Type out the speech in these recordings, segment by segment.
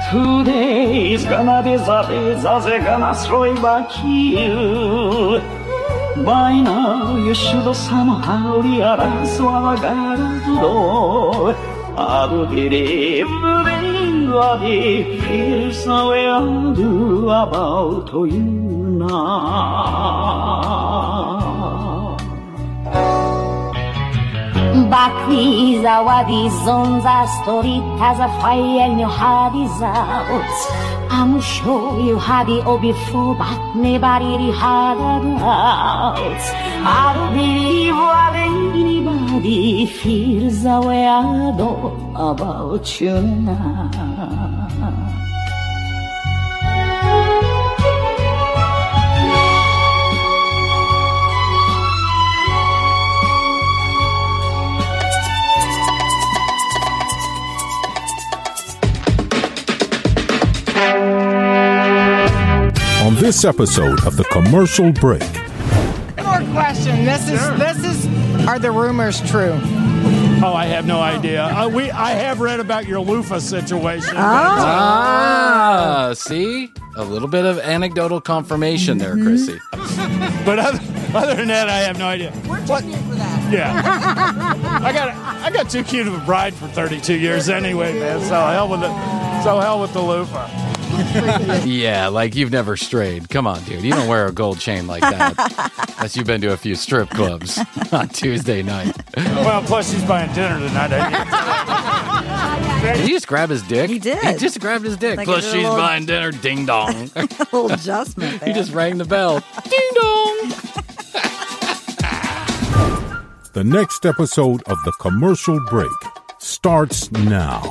Today's gonna be the gonna throw back you. By now you should somehow realize what I gotta do. I do believe everybody feels the way I do about you now. Bakri Zawadi's on the street has a fire and your heart is out. I'm sure you had it all before, but never really had it out. I don't believe what anybody feels the way I do about you now. On this episode of The Commercial Break. More question. This is. Are the rumors true? Oh, I have no idea. I have read about your loofah situation. See? A little bit of anecdotal confirmation there, Chrissy. But other than that, I have no idea. We're too cute for that. Yeah. I got too cute of a bride for 32 years anyway, man. So hell with the loofah. Yeah, like you've never strayed. Come on, dude. You don't wear a gold chain like that. Unless you've been to a few strip clubs on Tuesday night. Well, plus she's buying dinner tonight. Did he just grab his dick? He did. He just grabbed his dick. Like Plus she's buying dinner. Ding dong. A little adjustment there. He just rang the bell. Ding dong. The next episode of The Commercial Break starts now.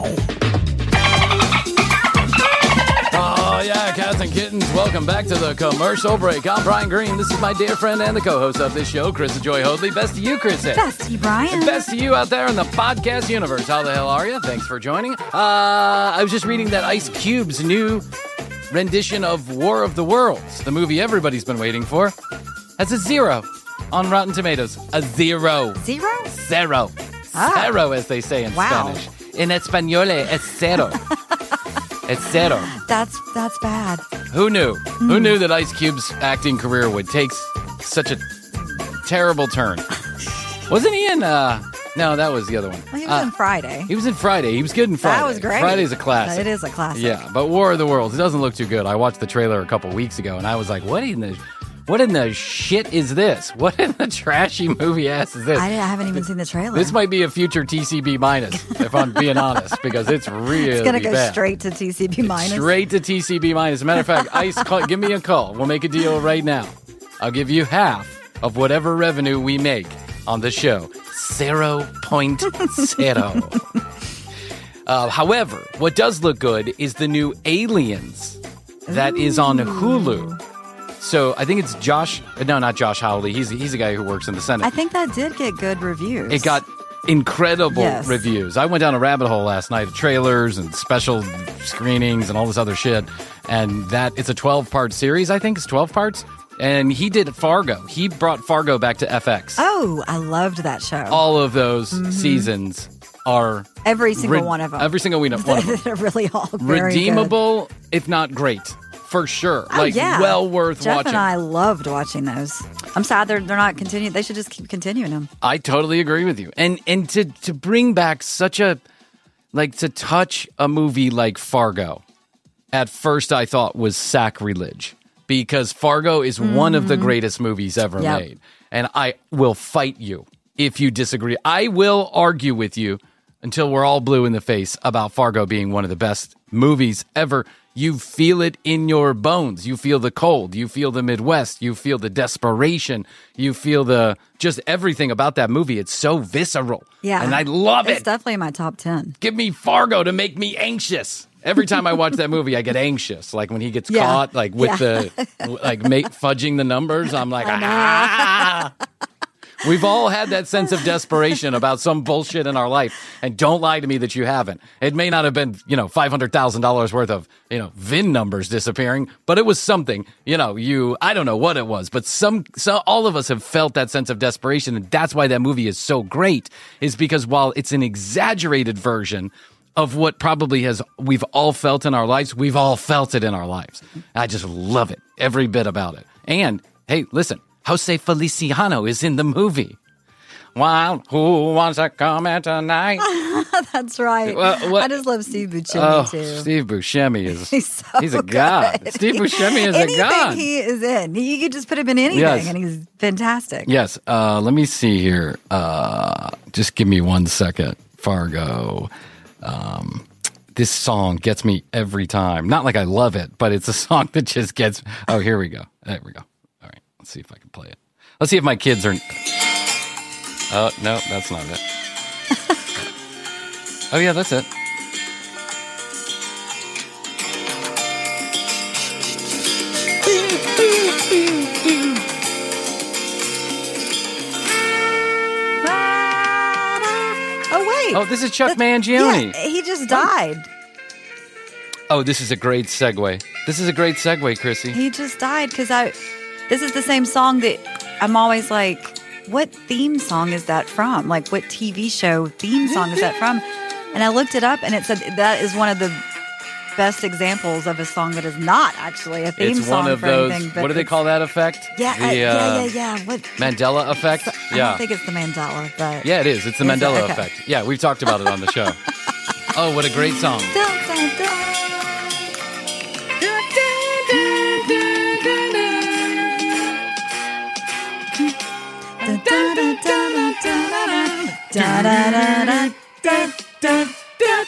Oh, yeah, cats and kittens, welcome back to The Commercial Break. I'm Brian Green. This is my dear friend and the co-host of this show, Krista Joy Hoadley. Best to you, Krista. Best to you, Brian. And best to you out there in the podcast universe. How the hell are you? Thanks for joining. I was just reading that Ice Cube's new rendition of War of the Worlds, the movie everybody's been waiting for, has a 0 on Rotten Tomatoes. A 0. 0? Zero. Zero, as they say in Spanish. In Español, es cero. It's zero. That's bad. Who knew? Who knew that Ice Cube's acting career would take such a terrible turn? Wasn't he in, no, that was the other one. Well, he was in Friday. He was in Friday. He was good in Friday. That was great. Friday's a classic. It is a classic. Yeah, but War of the Worlds, it doesn't look too good. I watched the trailer a couple weeks ago, and I was like, what in the shit is this? What in the trashy movie ass is this? I haven't even seen the trailer. This might be a future TCB minus, if I'm being honest, because it's really It's going to go bad. straight to TCB minus. Straight to TCB minus. As a matter of fact, Ice, give me a call. We'll make a deal right now. I'll give you half of whatever revenue we make on the show. 0.0. However, what does look good is the new Aliens that is on Hulu. So I think it's not Josh Hawley. He's the guy who works in the Senate. I think that did get good reviews. It got incredible reviews. I went down a rabbit hole last night of trailers and special screenings and all this other shit. And it's a 12-part series, I think. It's 12 parts. And he did Fargo. He brought Fargo back to FX. Oh, I loved that show. All of those seasons are... Every single one of them. Every single one of them. They're really all very redeemable, good. If not great. For sure. Oh, yeah. Well worth Jeff watching. and I loved watching those. I'm sad they're not continuing. They should just keep continuing them. I totally agree with you. And to bring back such a... Like, to touch a movie like Fargo, at first I thought was sacrilege. Because Fargo is one of the greatest movies ever made. And I will fight you if you disagree. I will argue with you until we're all blue in the face about Fargo being one of the best movies ever. You feel it in your bones. You feel the cold. You feel the Midwest. You feel the desperation. You feel just everything about that movie. It's so visceral. Yeah. And I love it. It's definitely in my top 10. Give me Fargo to make me anxious. Every time I watch that movie, I get anxious. Like when he gets caught, like with fudging the numbers, I'm like, ah. We've all had that sense of desperation about some bullshit in our life. And don't lie to me that you haven't. It may not have been, $500,000 worth of, VIN numbers disappearing, but it was something, I don't know what it was, but all of us have felt that sense of desperation. And that's why that movie is so great, is because while it's an exaggerated version of what probably we've all felt in our lives. We've all felt it in our lives. I just love it, every bit about it. And hey, listen, Jose Feliciano is in the movie. Well, who wants to come in tonight? That's right. I just love Steve Buscemi too. Steve Buscemi is he's a good. god. Steve Buscemi is a god. Anything he is in, you could just put him in anything, and he's fantastic. Yes. Let me see here. Just give me 1 second. Fargo. This song gets me every time. Not like I love it, but it's a song that just gets. Oh, here we go. There we go. All right. Let's see if I can play it. Let's see if my kids are. Oh, no, that's not it. Oh, yeah, that's it. Oh, wait. Oh, this is Chuck Mangione. Yeah, he just died. Oh, this is a great segue. This is a great segue, Chrissy. He just died because this is the same song that I'm always like, what theme song is that from? Like, what TV show theme song is that from? And I looked it up, and it said that is one of the best examples of a song that is not actually a theme It's song one of for those. anything. What do they call that effect? Yeah, yeah. What Mandela effect? I don't think it's the Mandela, but Yeah, it is. It's the Is it? Mandela Okay. effect. Yeah, we've talked about it on the show. Oh, what a great song. Dun, dun, dun. Dun, dun, dun, dun, dun, dun, dun, dun, dun, dun,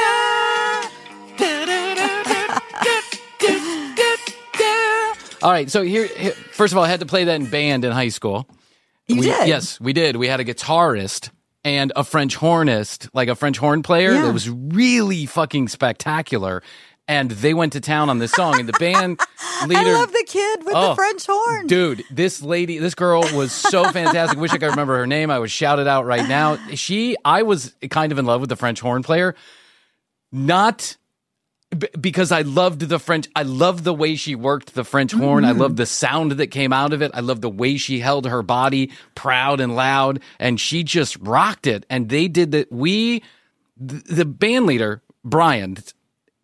All right, so here, first of all, I had to play that in band in high school. You did? Yes, we did. We had a guitarist and a French hornist, like a French horn player Yeah. that was really fucking spectacular. And they went to town on this song, and the band leader. I love the kid with the French horn. Dude, this girl was so fantastic. Wish I could remember her name. I would shout it out right now. I was kind of in love with the French horn player. Not because I loved the French. I loved the way she worked the French horn. I loved the sound that came out of it. I loved the way she held her body proud and loud. And she just rocked it. And they did that. The band leader, Bryant,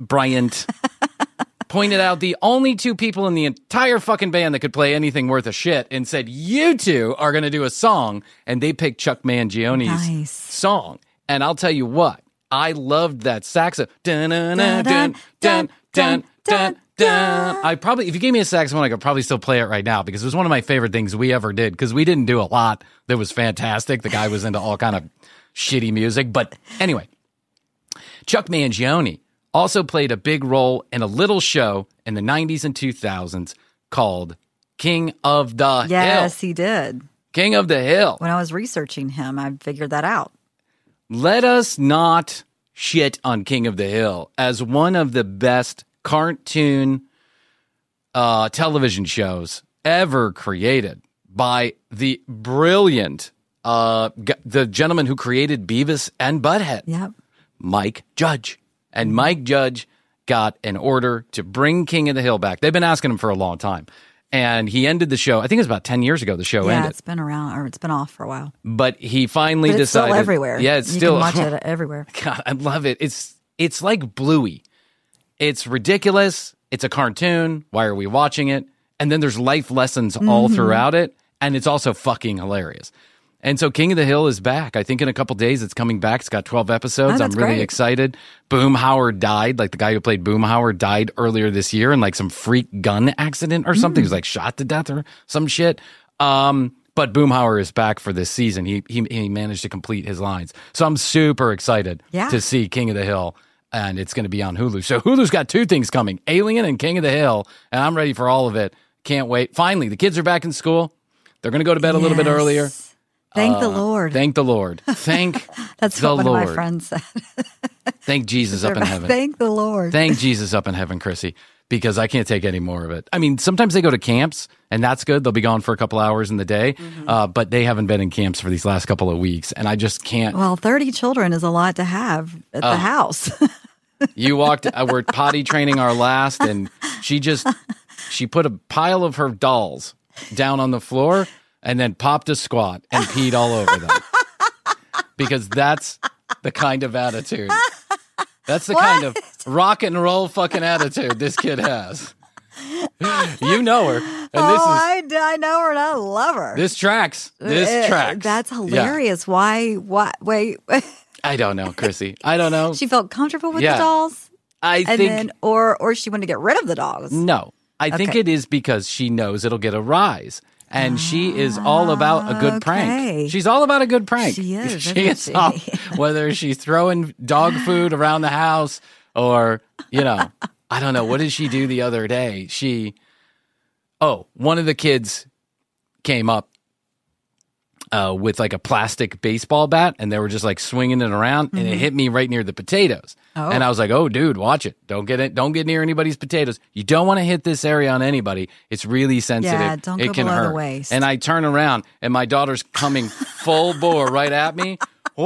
pointed out the only two people in the entire fucking band that could play anything worth a shit and said, you two are going to do a song. And they picked Chuck Mangione's song. And I'll tell you what, I loved that saxophone. Dun, dun, dun, dun, dun, dun, dun, dun. I probably, if you gave me a saxophone, I could probably still play it right now because it was one of my favorite things we ever did because we didn't do a lot that was fantastic. The guy was into all kind of shitty music. But anyway, Chuck Mangione also played a big role in a little show in the 90s and 2000s called King of the Hill. Yes, he did. King of the Hill. When I was researching him, I figured that out. Let us not shit on King of the Hill as one of the best cartoon television shows ever created by the brilliant, the gentleman who created Beavis and Butthead, Yep. Mike Judge. And Mike Judge got an order to bring King of the Hill back. They've been asking him for a long time. And he ended the show. I think it was about 10 years ago the show ended. It's been around, or it's been off for a while. But he finally But it's decided. still everywhere. Yeah, it's you still. can watch it everywhere. God, I love it. It's like Bluey. It's ridiculous. It's a cartoon. Why are we watching it? And then there's life lessons all throughout it. And it's also fucking hilarious. And so King of the Hill is back. I think in a couple days it's coming back. It's got 12 episodes. I'm that's really great. excited. Boomhauer died. Like the guy who played Boomhauer died earlier this year in like some freak gun accident or something. He was like shot to death or some shit. But Boomhauer is back for this season. He managed to complete his lines. So I'm super excited to see King of the Hill. And it's going to be on Hulu. So Hulu's got two things coming, Alien and King of the Hill. And I'm ready for all of it. Can't wait. Finally, the kids are back in school. They're going to go to bed a little bit earlier. Thank the Lord. Thank the Lord. Thank That's the what one Lord. of my friends said. Thank Jesus up in heaven. Thank the Lord. Thank Jesus up in heaven, Chrissy, because I can't take any more of it. I mean, sometimes they go to camps, and that's good. They'll be gone for a couple hours in the day, but they haven't been in camps for these last couple of weeks, and I just can't. Well, 30 children is a lot to have at the house. You walked, we're potty training our last, and she put a pile of her dolls down on the floor and then popped a squat and peed all over them. Because that's the kind of attitude That's the kind of rock and roll fucking attitude this kid has. You know her. And I know her and I love her. This tracks. This tracks. That's hilarious. Yeah. Why? Wait. I don't know, Chrissy. I don't know. She felt comfortable with the dolls? I think. Or she wanted to get rid of the dolls? No. I think it is because she knows it'll get a rise. And she is all about a good prank. She's all about a good prank. She is. Whether she's throwing dog food around the house or, I don't know. What did she do the other day? One of the kids came up with like a plastic baseball bat and they were just like swinging it around and it hit me right near the potatoes. Oh. And I was like, oh, dude, watch it. Don't get near anybody's potatoes. You don't want to hit this area on anybody. It's really sensitive. Yeah, don't go below the waist. And I turn around and my daughter's coming full bore right at me.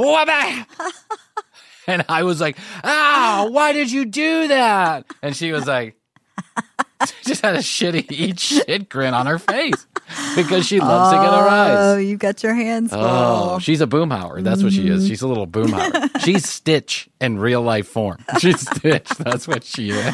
And I was like, why did you do that? And she was like, she just had a eat shit grin on her face because she loves to get a rise. Oh, you got your hands full. Oh, she's a boomhauer. That's what she is. She's a little boomhauer. She's Stitch in real life form. She's Stitch. That's what she is.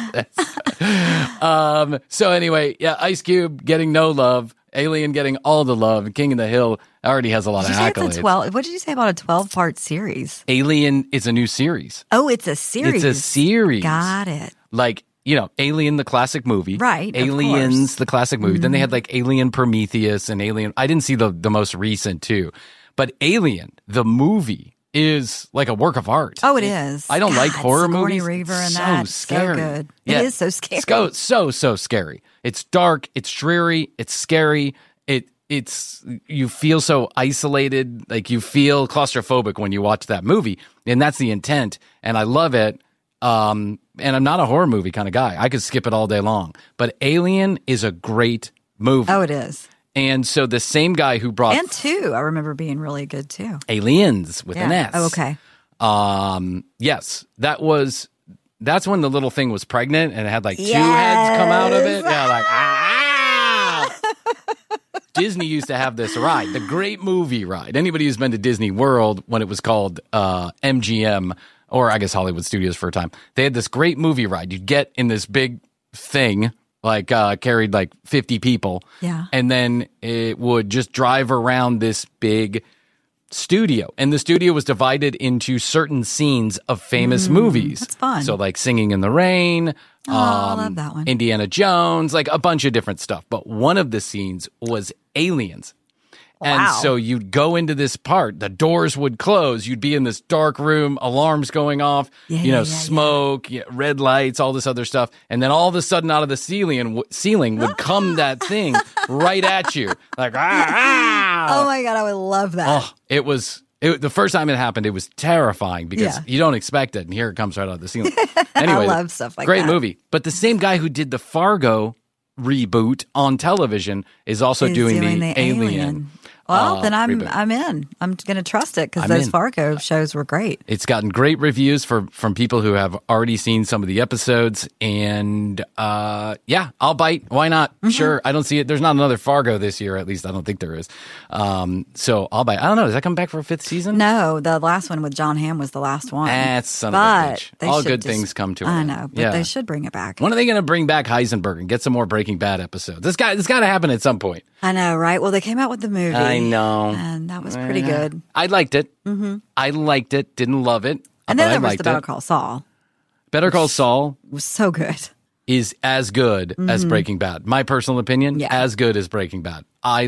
So anyway, Ice Cube getting no love. Alien getting all the love. King of the Hill already has a lot of accolades. What did you say about a 12-part series? Alien is a new series. Oh, it's a series. It's a series. Got it. Like, Alien, the classic movie. Right. Aliens, the classic movie. Then they had like Alien Prometheus and Alien. I didn't see the most recent too. But Alien, the movie, is like a work of art. Oh, it is. I don't like horror movies. Sigourney Weaver and that. Scary. So good. Yeah. It is so scary. So scary. It's dark. It's dreary. It's scary. It's you feel so isolated. Like you feel claustrophobic when you watch that movie. And that's the intent. And I love it. And I'm not a horror movie kind of guy. I could skip it all day long. But Alien is a great movie. Oh, it is. And so the same guy who brought... And 2, I remember being really good too. Aliens with an S. Oh, okay. Yes, that's when the little thing was pregnant and it had like 2 heads come out of it. Yeah, like, Disney used to have this ride, the Great Movie Ride. Anybody who's been to Disney World when it was called MGM, or I guess Hollywood Studios for a time, they had this great movie ride. You'd get in this big thing, like carried like 50 people. Yeah. And then it would just drive around this big studio. And the studio was divided into certain scenes of famous movies. That's fun. So like Singing in the Rain. I love that one. Indiana Jones, like a bunch of different stuff. But one of the scenes was Aliens. And Wow. so you'd go into this part, the doors would close, you'd be in this dark room, alarms going off, smoke, red lights, all this other stuff. And then all of a sudden out of the ceiling would come that thing right at you. Like, Oh my God, I would love that. Oh, the first time it happened, it was terrifying because you don't expect it. And here it comes right out of the ceiling. Anyway, I love stuff like great that. movie. But the same guy who did the Fargo reboot on television is also doing the Alien. Well, then I'm reboot. in. I'm going to trust it because those Fargo shows were great. It's gotten great reviews from people who have already seen some of the episodes. And I'll bite. Why not? Mm-hmm. Sure. I don't see it. There's not another Fargo this year. At least I don't think there is. So I'll bite. I don't know. Does that come back for a 5th season? No, the last one with John Hamm was the last one. That's son of a bitch. They All should good things come to an I end. know, but they should bring it back. When are they going to bring back Heisenberg and get some more Breaking Bad episodes? It's got to happen at some point. I know, right? Well, they came out with the movie. I know. And that was pretty good. I liked it. Mm-hmm. I liked it. Didn't love it. And then there was liked the Better Call Saul. Better Call Saul Was so good. is as good as Breaking Bad. My personal opinion, as good as Breaking Bad. I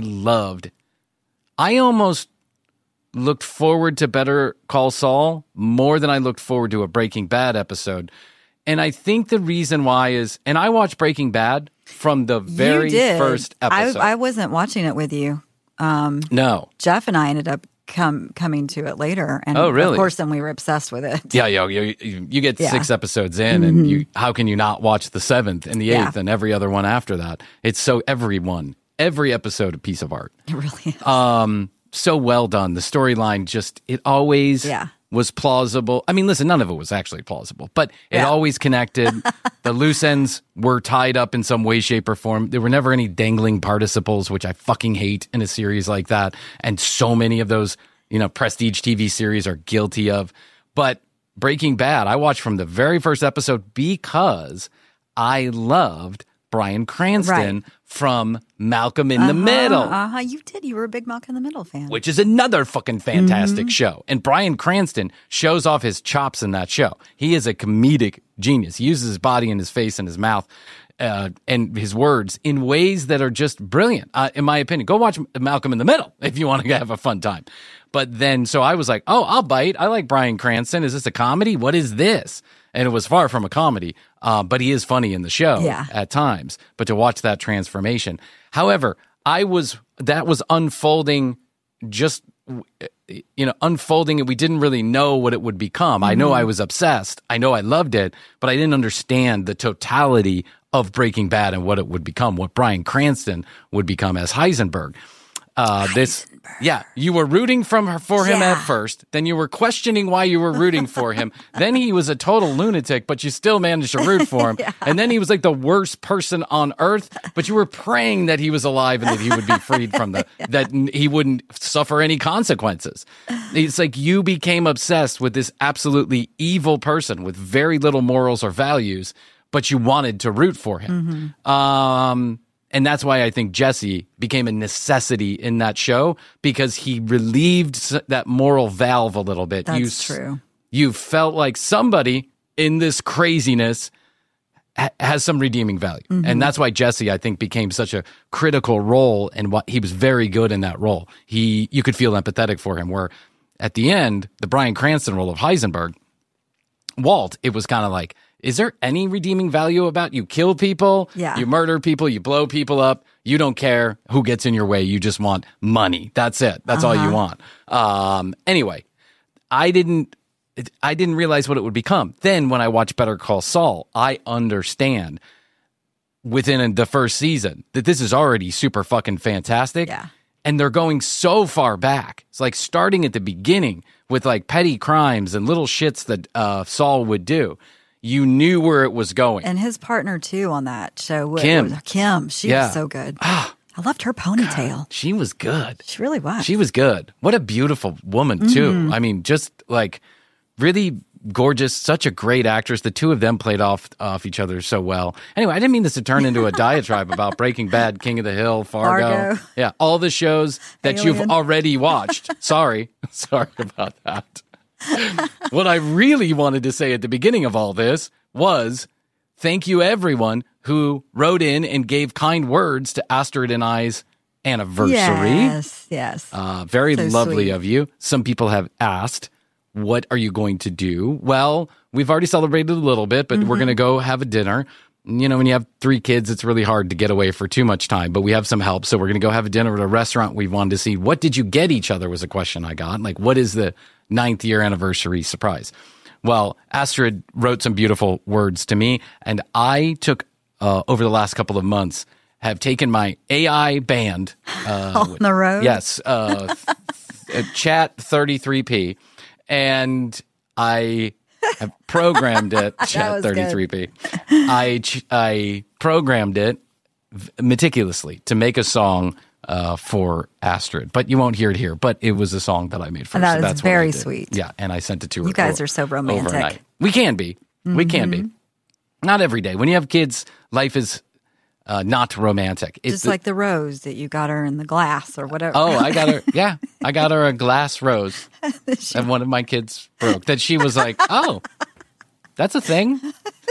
almost looked forward to Better Call Saul more than I looked forward to a Breaking Bad episode. And I think the reason why is, and I watched Breaking Bad from the very first episode. I wasn't watching it with you. No. Jeff and I ended up coming to it later. And Oh, really? Of course, then we were obsessed with it. Yeah, you get 6 episodes in, and how can you not watch the 7th and the 8th and every other one after that? It's so every episode a piece of art. It really is. So well done. The storyline it always was plausible. I mean, listen, none of it was actually plausible, but it always connected. The loose ends were tied up in some way, shape, or form. There were never any dangling participles, which I fucking hate in a series like that. And so many of those, prestige TV series are guilty of. But Breaking Bad, I watched from the very first episode because I loved Bryan Cranston from Malcolm in the Middle. You did. You were a big Malcolm in the Middle fan. Which is another fucking fantastic show. And Bryan Cranston shows off his chops in that show. He is a comedic genius. He uses his body and his face and his mouth and his words in ways that are just brilliant, in my opinion. Go watch Malcolm in the Middle if you want to have a fun time. But then, so I was like, oh, I'll bite. I like Bryan Cranston. Is this a comedy? What is this? And it was far from a comedy, but he is funny in the show at times. But to watch that transformation. However, that was unfolding unfolding, and we didn't really know what it would become. I know I was obsessed. I know I loved it, but I didn't understand the totality of Breaking Bad and what it would become, what Bryan Cranston would become as Heisenberg. You were rooting for him at first, then you were questioning why you were rooting for him. Then he was a total lunatic, but you still managed to root for him. And then he was like the worst person on earth, but you were praying that he was alive and that he would be freed from that he wouldn't suffer any consequences. It's like you became obsessed with this absolutely evil person with very little morals or values, but you wanted to root for him. And that's why I think Jesse became a necessity in that show, because he relieved that moral valve a little bit. That's true. You felt like somebody in this craziness has some redeeming value. And that's why Jesse, I think, became such a critical role, and he was very good in that role. You could feel empathetic for him, where at the end, the Bryan Cranston role of Heisenberg, Walt, it was kind of like, is there any redeeming value about you kill people, you murder people, you blow people up, you don't care who gets in your way, you just want money. That's it. That's all you want. Anyway, I didn't realize what it would become. Then when I watched Better Call Saul, I understand within the first season that this is already super fucking fantastic. Yeah. And they're going so far back. It's like starting at the beginning with like petty crimes and little shits that Saul would do. You knew where it was going. And his partner, too, on that show. Kim. She was so good. I loved her ponytail. God, she was good. She really was. She was good. What a beautiful woman, too. I mean, just like really gorgeous, such a great actress. The two of them played off each other so well. Anyway, I didn't mean this to turn into a diatribe about Breaking Bad, King of the Hill, Fargo. Yeah, all the shows that you've already watched. Sorry about that. What I really wanted to say at the beginning of all this was thank you everyone who wrote in and gave kind words to Astrid and I's anniversary. Yes. Very so lovely sweet of you. Some people have asked, what are you going to do? Well, we've already celebrated a little bit, but we're going to go have a dinner. You know, when you have 3 kids, it's really hard to get away for too much time, but we have some help. So we're going to go have a dinner at a restaurant we wanted to see. What did you get each other was a question I got. Like, what is the 9th year anniversary surprise? Well, Astrid wrote some beautiful words to me, and I took, over the last couple of months, have taken my AI band. On the road? Yes. Chat 33P. And I have programmed it. Chat 33P. I programmed it meticulously to make a song for Astrid, but you won't hear it here. But it was a song that I made for her. And that is very sweet. Yeah, and I sent it to her. You guys are so romantic. Overnight. We can be. We can be. Not every day. When you have kids, life is not romantic. Just like the rose that you got her in the glass or whatever. Oh, I got her. Yeah, I got her a glass rose that one of my kids broke. That she was like, oh, that's a thing.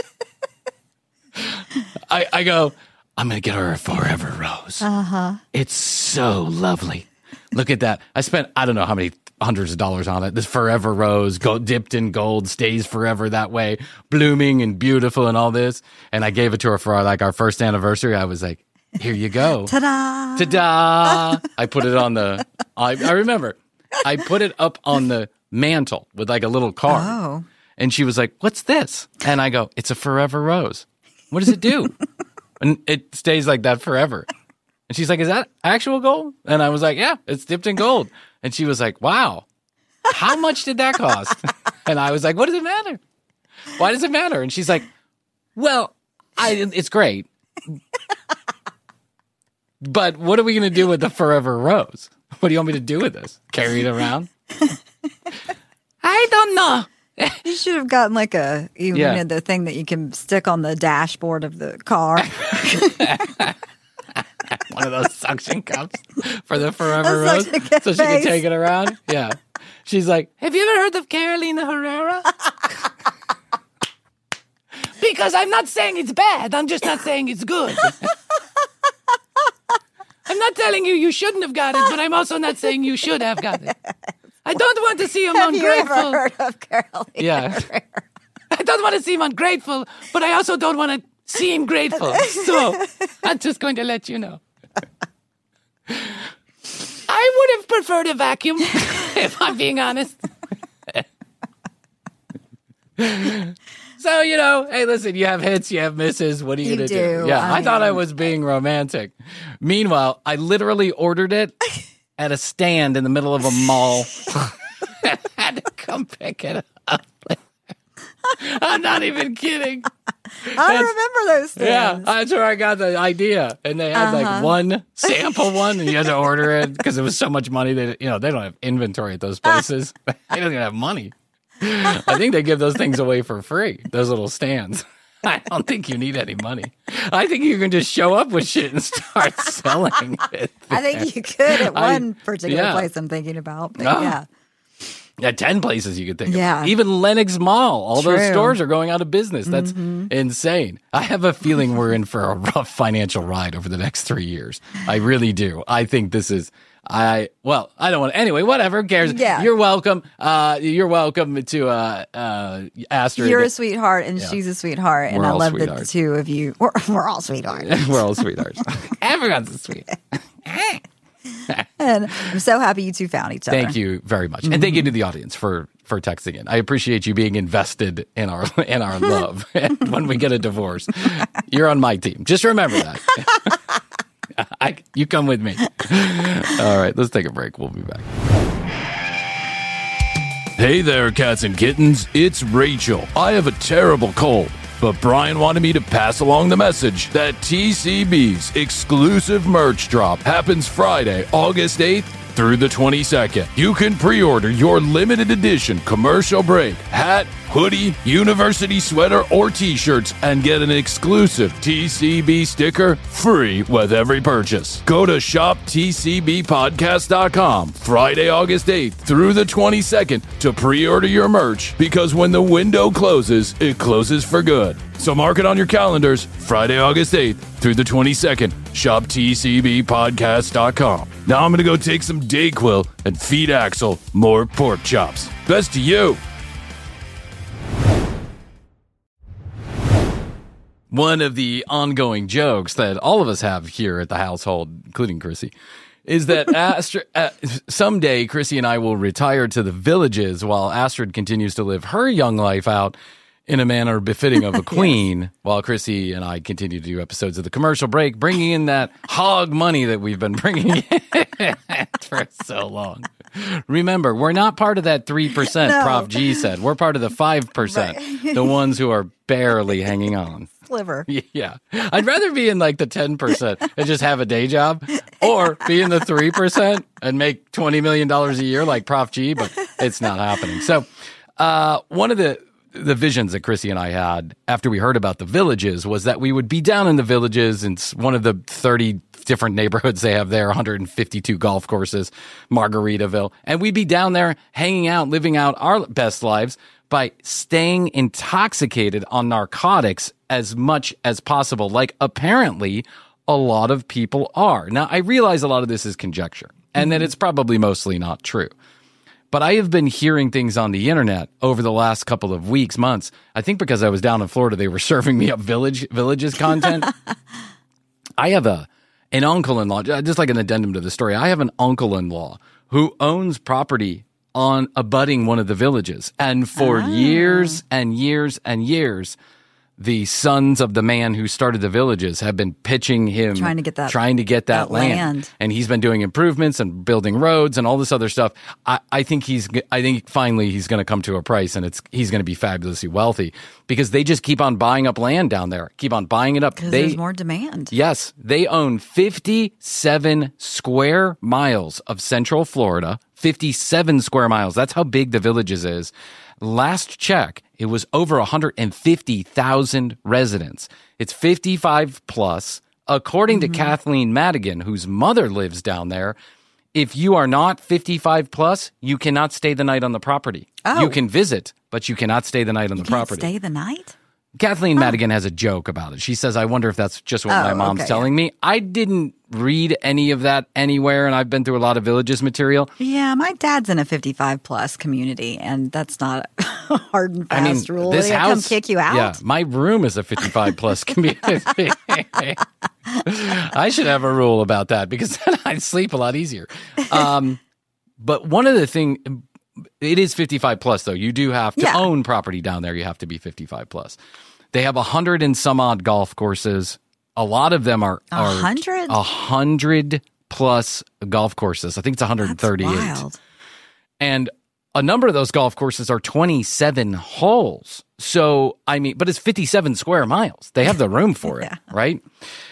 I go, I'm going to get her a forever rose. It's so lovely. Look at that. I spent, I don't know how many hundreds of dollars on it. This forever rose, dipped in gold, stays forever that way, blooming and beautiful and all this. And I gave it to her for our first anniversary. I was like, here you go. Ta-da! Ta-da! I put it on I remember, I put it up on the mantle with like a little card. Oh. And she was like, what's this? And I go, it's a forever rose. What does it do? And it stays like that forever. And she's like, is that actual gold? And I was like, yeah, it's dipped in gold. And she was like, wow, how much did that cost? And I was like, what does it matter? Why does it matter? And she's like, well, it's great. But what are we going to do with the forever rose? What do you want me to do with this? Carry it around? I don't know. You should have gotten like the thing that you can stick on the dashboard of the car. One of those suction cups for the Forever Rose, so she can take it around. Yeah. She's like, have you ever heard of Carolina Herrera? Because I'm not saying it's bad. I'm just not saying it's good. I'm not telling you shouldn't have got it, but I'm also not saying you should have got it. I don't want to see him ungrateful. Have you ever heard of Carolina Herrera? I don't want to see him ungrateful, but I also don't want to see him grateful. So I'm just going to let you know. I would have preferred a vacuum, if I'm being honest. So, hey, listen, you have hits, you have misses. What are you going to do? Yeah, I thought I was being romantic. Meanwhile, I literally ordered it at a stand in the middle of a mall. I had to come pick it up. I'm not even kidding. I remember those things. Yeah, that's where I got the idea. And they had like one sample one, and you had to order it because it was so much money. They don't have inventory at those places. They don't even have money. I think they give those things away for free, those little stands. I don't think you need any money. I think you can just show up with shit and start selling it. I think you could at one particular place I'm thinking about. But yeah. Yeah, 10 places you could think of. Even Lenox Mall. All those stores are going out of business. That's insane. I have a feeling we're in for a rough financial ride over the next 3 years. I really do. I think this is... I don't want to. Anyway, whatever. Who cares? Yeah. You're welcome. You're welcome to Astrid. You're a sweetheart, and she's a sweetheart, and I love that the two of you. We're all sweethearts. We're all sweethearts. Everyone's a sweet. And I'm so happy you two found each other. Thank you very much, and thank you to the audience for texting in. I appreciate you being invested in our love. And when we get a divorce, you're on my team. Just remember that. You come with me. All right, let's take a break. We'll be back. Hey there, cats and kittens. It's Rachel. I have a terrible cold, but Brian wanted me to pass along the message that TCB's exclusive merch drop happens Friday, August 8th through the 22nd. You can pre-order your limited edition commercial break hat, hoodie, university sweater, or t-shirts and get an exclusive TCB sticker free with every purchase. Go to shoptcbpodcast.com Friday, August 8th through the 22nd to pre-order your merch, because when the window closes, it closes for good. So mark it on your calendars, Friday, August 8th through the 22nd, shoptcbpodcast.com. Now I'm going to go take some Dayquil and feed Axel more pork chops. Best to you. One of the ongoing jokes that all of us have here at the household, including Chrissy, is that someday Chrissy and I will retire to the Villages while Astrid continues to live her young life out in a manner befitting of a queen, while Chrissy and I continue to do episodes of The Commercial Break, bringing in that hog money that we've been bringing in for so long. Remember, we're not part of that 3%, no. Prof G said. We're part of the 5%, right. The ones who are barely hanging on. Sliver. Yeah. I'd rather be in like the 10% and just have a day job, or be in the 3% and make $20 million a year like Prof G, but it's not happening. So one of the visions that Chrissy and I had after we heard about the Villages was that we would be down in the Villages in one of the 30 different neighborhoods they have there, 152 golf courses, Margaritaville, and we'd be down there hanging out, living out our best lives by staying intoxicated on narcotics as much as possible, like apparently a lot of people are. Now, I realize a lot of this is conjecture, and that it's probably mostly not true. But I have been hearing things on the internet over the last couple of weeks, months. I think because I was down in Florida, they were serving me up Villages content. I have an uncle-in-law, just like an addendum to the story. I have an uncle-in-law who owns property on abutting one of the Villages. And for years and years and years, the sons of the man who started the Villages have been pitching him, trying to get that land. And he's been doing improvements and building roads and all this other stuff. I think finally he's going to come to a price, and he's going to be fabulously wealthy, because they just keep on buying up land down there, keep on buying it up. Because there's more demand. Yes. They own 57 square miles of Central Florida, 57 square miles. That's how big the Villages is. Last check, it was over 150,000 residents. It's 55 plus. According to Kathleen Madigan, whose mother lives down there, if you are not 55 plus, you cannot stay the night on the property. Oh. You can visit, but you cannot stay the night on the property. Stay the night? Kathleen Madigan has a joke about it. She says, I wonder if that's just what my mom's telling me. I didn't read any of that anywhere, and I've been through a lot of Villages material. Yeah, my dad's in a 55 plus community, and that's not a hard and fast rule. This They house, come kick you out? Yeah, my room is a 55 plus community. I should have a rule about that because then I'd sleep a lot easier. But one of the things, it is 55 plus though. You do have to own property down there. You have to be 55 plus. They have 100 and some odd golf courses. A lot of them are 100? 100 plus golf courses. I think it's 138. That's wild. And a number of those golf courses are 27 holes. So, I mean, but it's 57 square miles. They have the room for it, right?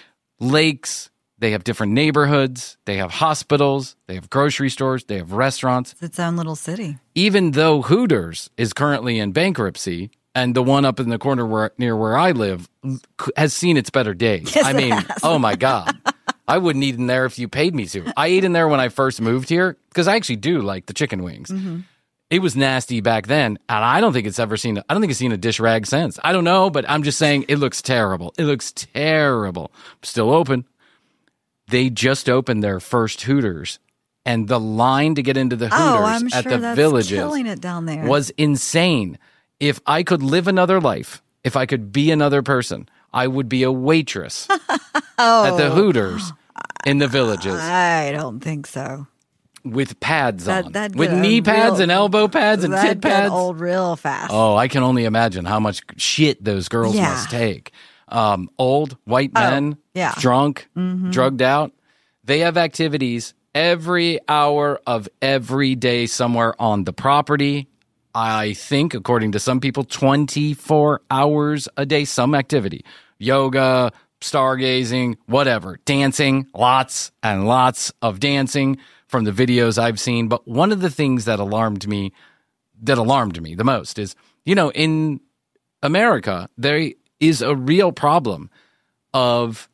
Lakes, they have different neighborhoods, they have hospitals, they have grocery stores, they have restaurants. It's its own little city. Even though Hooters is currently in bankruptcy, and the one up in the corner near where I live has seen its better days. Yes, I mean, oh my God. I wouldn't eat in there if you paid me to. I ate in there when I first moved here because I actually do like the chicken wings. Mm-hmm. It was nasty back then, and I don't think it's seen a dish rag since. I don't know, but I'm just saying it looks terrible. It looks terrible. Still open. They just opened their first Hooters, and the line to get into the Hooters at the Villages killing it down there. Was insane. If I could live another life, if I could be another person, I would be a waitress at the Hooters in the Villages. I don't think so. With pads on. That'd with get knee a pads real- and elbow pads and That'd tit pads. get old real fast. Oh, I can only imagine how much shit those girls Yeah. must take. Old white men, yeah. drunk, drugged out. They have activities every hour of every day somewhere on the property. I think, according to some people, 24 hours a day, some activity. Yoga, stargazing, whatever. Dancing, lots and lots of dancing from the videos I've seen. But one of the things that alarmed me the most is, in America, there is a real problem of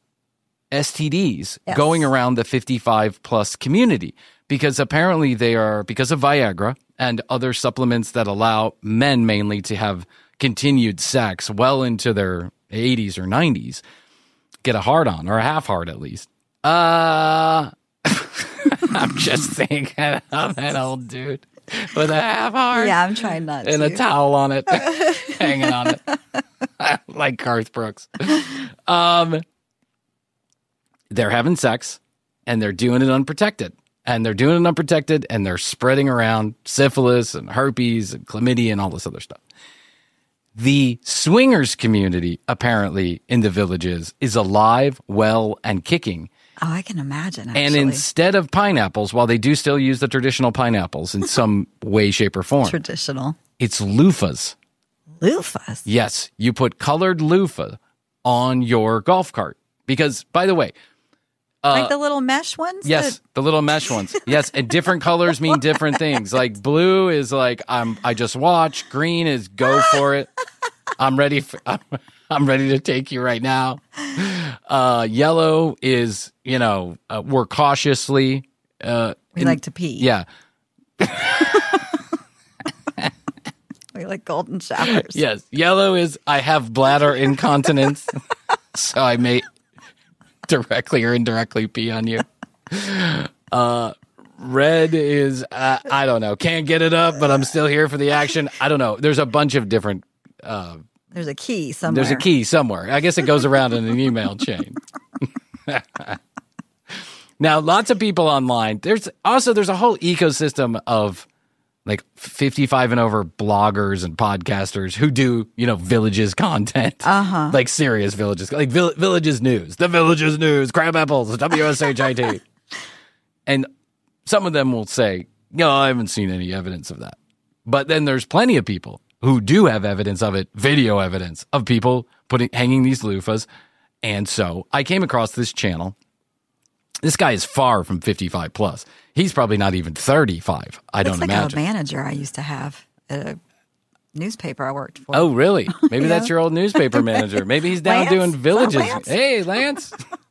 STDs going around the 55 plus community because apparently because of Viagra and other supplements that allow men mainly to have continued sex well into their 80s or 90s, get a hard on or a half hard at least. I'm just thinking of that old dude with a half hard. Yeah, I'm trying not and to. a towel on it, hanging on it, like Garth Brooks. They're having sex, and they're doing it unprotected. And they're spreading around syphilis and herpes and chlamydia and all this other stuff. The swingers community, apparently, in the Villages is alive, well, and kicking. Oh, I can imagine, actually. And instead of pineapples, while they do still use the traditional pineapples in some way, shape, or form, Traditional. it's loofahs. Loofahs? Yes, you put colored loofah on your golf cart. Because, by the way, like the little mesh ones? yes, the little mesh ones. Yes, and different colors mean different things. Like blue is like I just watch. Green is go for it. I'm ready to take you right now. Yellow is we're cautiously. We like to pee. Yeah. We like golden showers. Yes. Yellow is I have bladder incontinence, so I may directly or indirectly pee on you. Red is I don't know. Can't get it up, but I'm still here for the action. I don't know. There's a bunch of different. There's a key somewhere. There's a key somewhere. I guess it goes around in an email chain. Now, lots of people online. There's a whole ecosystem of like 55 and over bloggers and podcasters who do, Villages content. Like serious Villages, like Villages News, the Villages News, Crab Apples, WSHIT. And some of them will say, I haven't seen any evidence of that. But then there's plenty of people who do have evidence of it, video evidence of people hanging these loofahs. And so I came across this channel. This guy is far from 55 plus. He's probably not even 35. I don't Looks like imagine. a manager I used to have at a newspaper I worked for. Oh, really? Maybe Yeah. that's your old newspaper manager. Maybe he's down Lance? doing villages. Lance? Hey, Lance.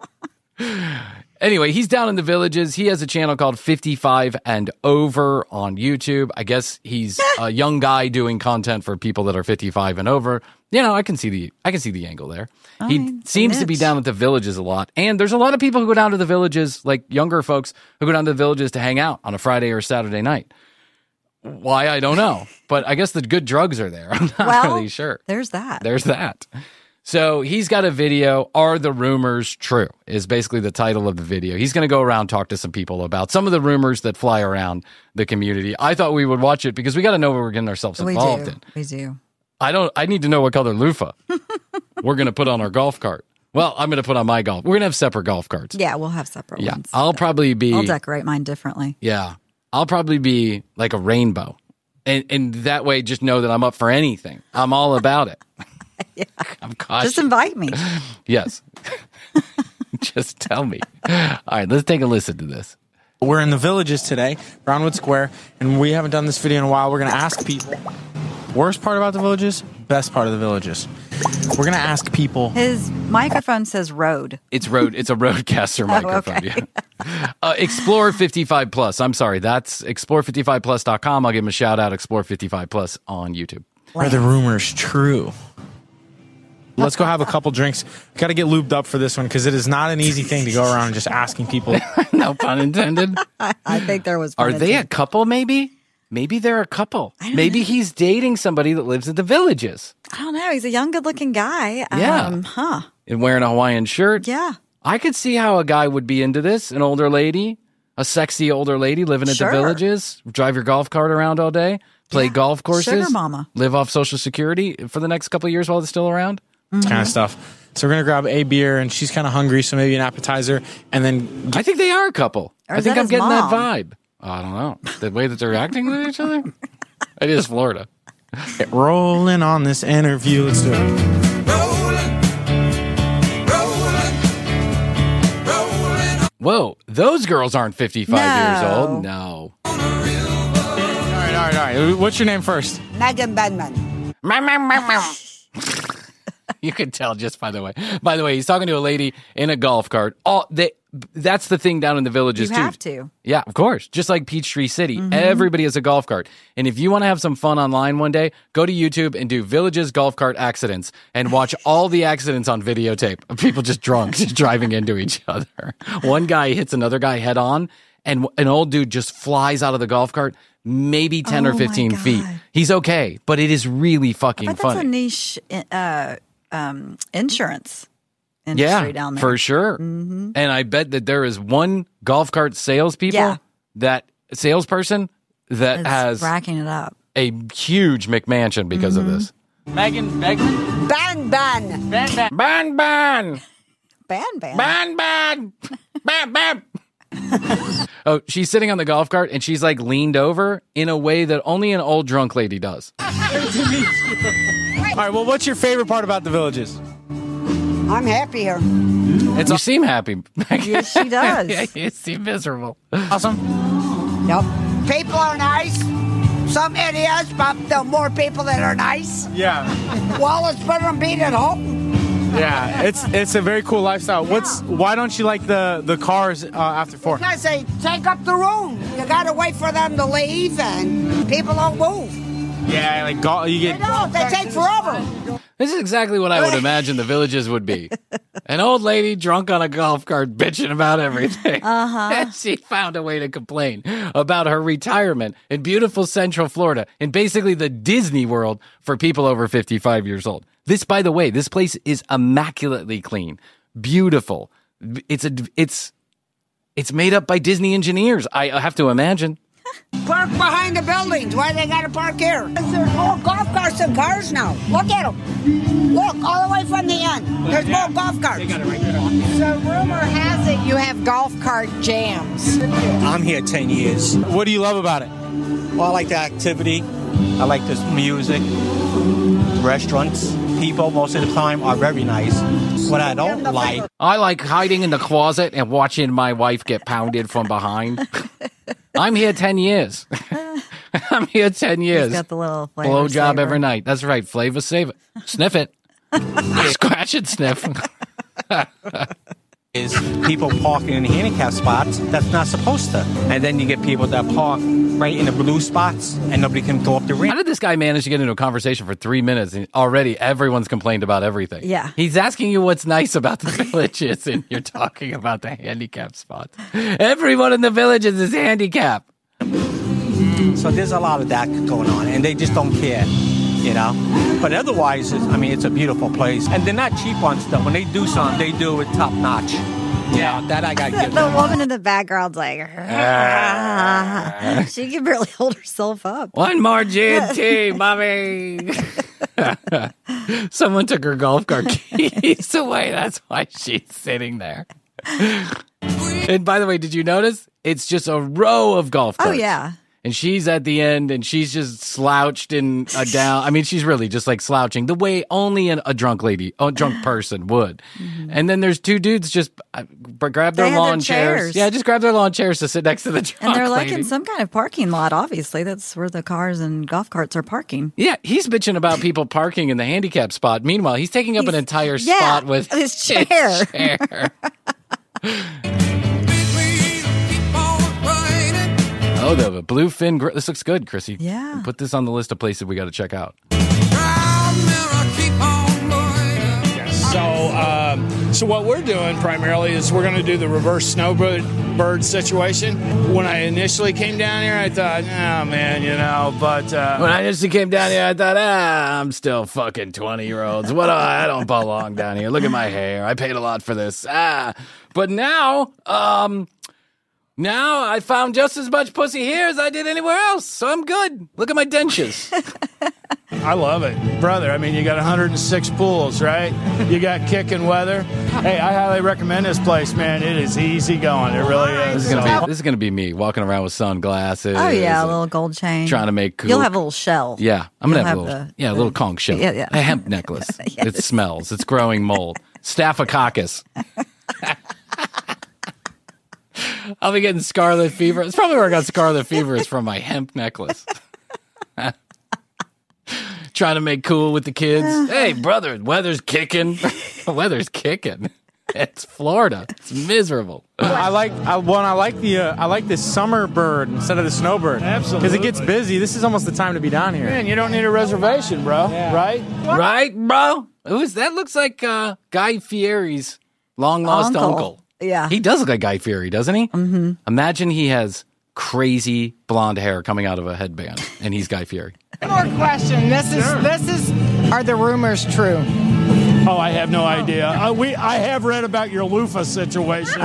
Anyway, he's down in the villages. He has a channel called 55 and Over on YouTube. I guess he's a young guy doing content for people that are 55 and over. You know, I can see the angle there. He mean, it's a seems to be niche. down at the villages a lot. And there's a lot of people who go down to the villages, like younger folks who go down to the villages to hang out on a Friday or Saturday night. Why, I don't know. But I guess the good drugs are there. I'm not really sure. There's that. There's that. So he's got a video, Are the Rumors True? Is basically the title of the video. He's going to go around, talk to some people about some of the rumors that fly around the community. I thought we would watch it because we got to know what we're getting ourselves involved in. We do. I need to know what color loofah we're going to put on our golf cart. Well, I'm going to put on my golf. We're going to have separate golf carts. Yeah, we'll have separate Yeah. ones. I'll probably be. I'll decorate mine differently. Yeah. I'll probably be like a rainbow. And that way, just know that I'm up for anything. I'm all about it. Yeah. I'm cautious. Just invite me. Yes. Just tell me. All right, let's take a listen to this. We're in the villages today, Brownwood Square, and we haven't done this video in a while. We're going to ask people, worst part about the villages, best part of the villages. We're going to ask people. His microphone says road. It's a roadcaster microphone. okay. Yeah. Explore 55 Plus. I'm sorry. That's explore55plus.com. I'll give him a shout out. Explore 55 Plus on YouTube. Are the rumors true? Let's go have a couple drinks. Got to get lubed up for this one because it is not an easy thing to go around and just asking people. No pun intended. I think there was. Are they a couple, maybe? Maybe they're a couple. Maybe he's dating somebody that lives in the villages. I don't know. He's a young, good-looking guy. Yeah. And wearing a Hawaiian shirt. Yeah. I could see how a guy would be into this. An older lady, a sexy older lady living at Sure. the villages, drive your golf cart around all day, play golf courses, Sugar mama. live off Social Security for the next couple of years while it's still around. Kind of stuff. So we're going to grab a beer, and she's kind of hungry, so maybe an appetizer, and then I think they are a couple. Or I is think that I'm his getting mom? that vibe. I don't know. The way that they're acting with each other. It is Florida. get rolling on this interview. Let's do it. Whoa, those girls aren't 55 years No. old. No. All right. What's your name first? Megan Benman. You could tell just by the way. By the way, he's talking to a lady in a golf cart. That's the thing down in the villages You too. have to. Yeah, of course. Just like Peachtree City. Everybody has a golf cart. And if you want to have some fun online one day, go to YouTube and do Villages Golf Cart Accidents and watch all the accidents on videotape of people just drunk, just driving into each other. One guy hits another guy head on, and an old dude just flies out of the golf cart maybe 10 or Oh, my 15 feet. God. He's okay, but it is really fucking But that's a funny. niche insurance industry down there. For sure. And I bet that there is one golf cart salesperson that It's has racking it up. a huge McMansion because of this. Ban Ban. Ban, ban, Ban. ban, ban, ban, ban. Oh, she's sitting on the golf cart and she's like leaned over in a way that only an old drunk lady does. All right. Well, what's your favorite part about the villages? I'm happy here. You seem happy. Yes, she does. You seem miserable. Awesome. Yep. People are nice. Some idiots, but the more people that are nice, Yeah. well, it's better than being at home. Yeah. It's a very cool lifestyle. Why don't you like the cars after 4? Because they take up the room. You got to wait for them to leave, and people don't move. Yeah, like you They get. don't. They take forever. This is exactly what I would imagine the villages would be. An old lady drunk on a golf cart bitching about everything. And she found a way to complain about her retirement in beautiful Central Florida, in basically the Disney World for people over 55 years old. This, by the way, this place is immaculately clean, beautiful. It's made up by Disney engineers, I have to imagine. Park behind the buildings. Why they got to park here? There's more golf carts than cars now. Look at them. Look, all the way from the end. There's more golf carts. So rumor has it you have golf cart jams. I'm here 10 years. What do you love about it? Well, I like the activity. I like the music. Restaurants. People most of the time are very nice. What I don't like. I like hiding in the closet and watching my wife get pounded from behind. I'm here 10 years. I'm here 10 years. He's got the little flavor blow job saver. every night. That's right. Flavor Saver. Sniff it. Scratch and sniff. Is people parking in handicap spots that's not supposed to. And then you get people that park right in the blue spots and nobody can go up the How ramp. did this guy manage to get into a conversation for 3 minutes and already everyone's complained about everything? Yeah. He's asking you what's nice about the villages and you're talking about the handicap spots. Everyone in the villages is handicapped. So there's a lot of that going on, and they just don't care, you know. But otherwise, it's a beautiful place. And they're not cheap on stuff. When they do something, they do it top notch. Yeah, that I got to give The them. woman in the background's like, she can barely hold herself up. One more G&T, mommy. Someone took her golf cart keys away. That's why she's sitting there. And by the way, did you notice? It's just a row of golf carts. Oh, yeah. And she's at the end, and she's just slouched in a down. I mean, she's really just like slouching the way only a drunk person would. Mm-hmm. And then there's two dudes just grab their lawn chairs. Yeah, just grab their lawn chairs to sit next to the drunk And they're like lady. in some kind of parking lot, obviously. That's where the cars and golf carts are parking. Yeah, he's bitching about people parking in the handicap spot. Meanwhile, he's taking up an entire spot with his chair. Oh, the bluefin grill. This looks good, Chrissy. Yeah. Put this on the list of places we got to check out. So what we're doing primarily is we're going to do the reverse snowbird situation. When I initially came down here, I thought, oh, man, but... When I initially came down here, I thought, I'm still fucking 20-year-olds. I don't belong down here. Look at my hair. I paid a lot for this. But now I found just as much pussy here as I did anywhere else, so I'm good. Look at my dentures. I love it. Brother, I mean, you got 106 pools, right? You got kicking weather. Hey, I highly recommend this place, man. It is easy going. It really is. This is gonna be me walking around with sunglasses. Oh, yeah, a little gold chain. Trying to make cool. You'll have a little shell. Yeah, I'm going to have You'll a little conch shell. Yeah. A hemp necklace. Yes. It smells. It's growing mold. Staphylococcus. I'll be getting scarlet fever. It's probably where I got scarlet fever is from my hemp necklace. Trying to make cool with the kids. Hey, brother, weather's kicking. Weather's kicking. It's Florida. It's miserable. I like the summer bird instead of the snowbird. Absolutely. Because it gets busy. This is almost the time to be down here. Man, you don't need a reservation, bro. Yeah. Right? Right, bro? That looks like Guy Fieri's long-lost uncle. Yeah. He does look like Guy Fieri, doesn't he? Mm-hmm. Imagine he has crazy blonde hair coming out of a headband, and he's Guy Fieri. One more question. This is. Are the rumors true? Oh, I have no idea. I have read about your loofah situation.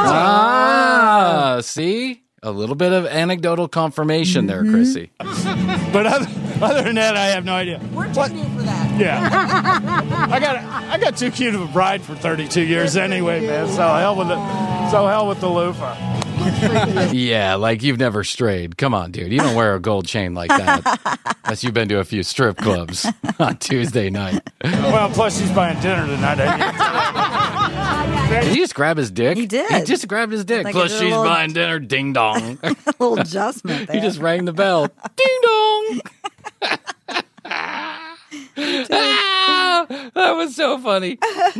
See? A little bit of anecdotal confirmation there, Chrissy. But other than that, I have no idea. We're too new for that. Yeah. I got too cute of a bride for 32 years anyway, man. So hell with the loofah. Yeah, like you've never strayed. Come on, dude. You don't wear a gold chain like that. Unless you've been to a few strip clubs on Tuesday night. Well, plus she's buying dinner tonight. Did he just grab his dick? He did. He just grabbed his dick. Like Plus a she's little- buying dinner. Ding dong. A little adjustment there. He just rang the bell. Ding dong. That was so funny.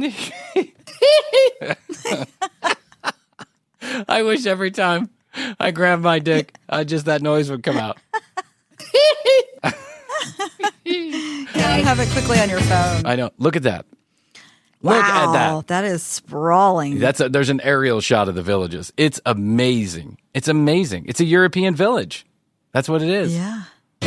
I wish every time I grabbed my dick, that noise would come out. You have it quickly on your phone. I know. Look at that. Wow, Look at that. that is sprawling. There's an aerial shot of the villages. It's amazing. It's amazing. It's a European village. That's what it is. Yeah.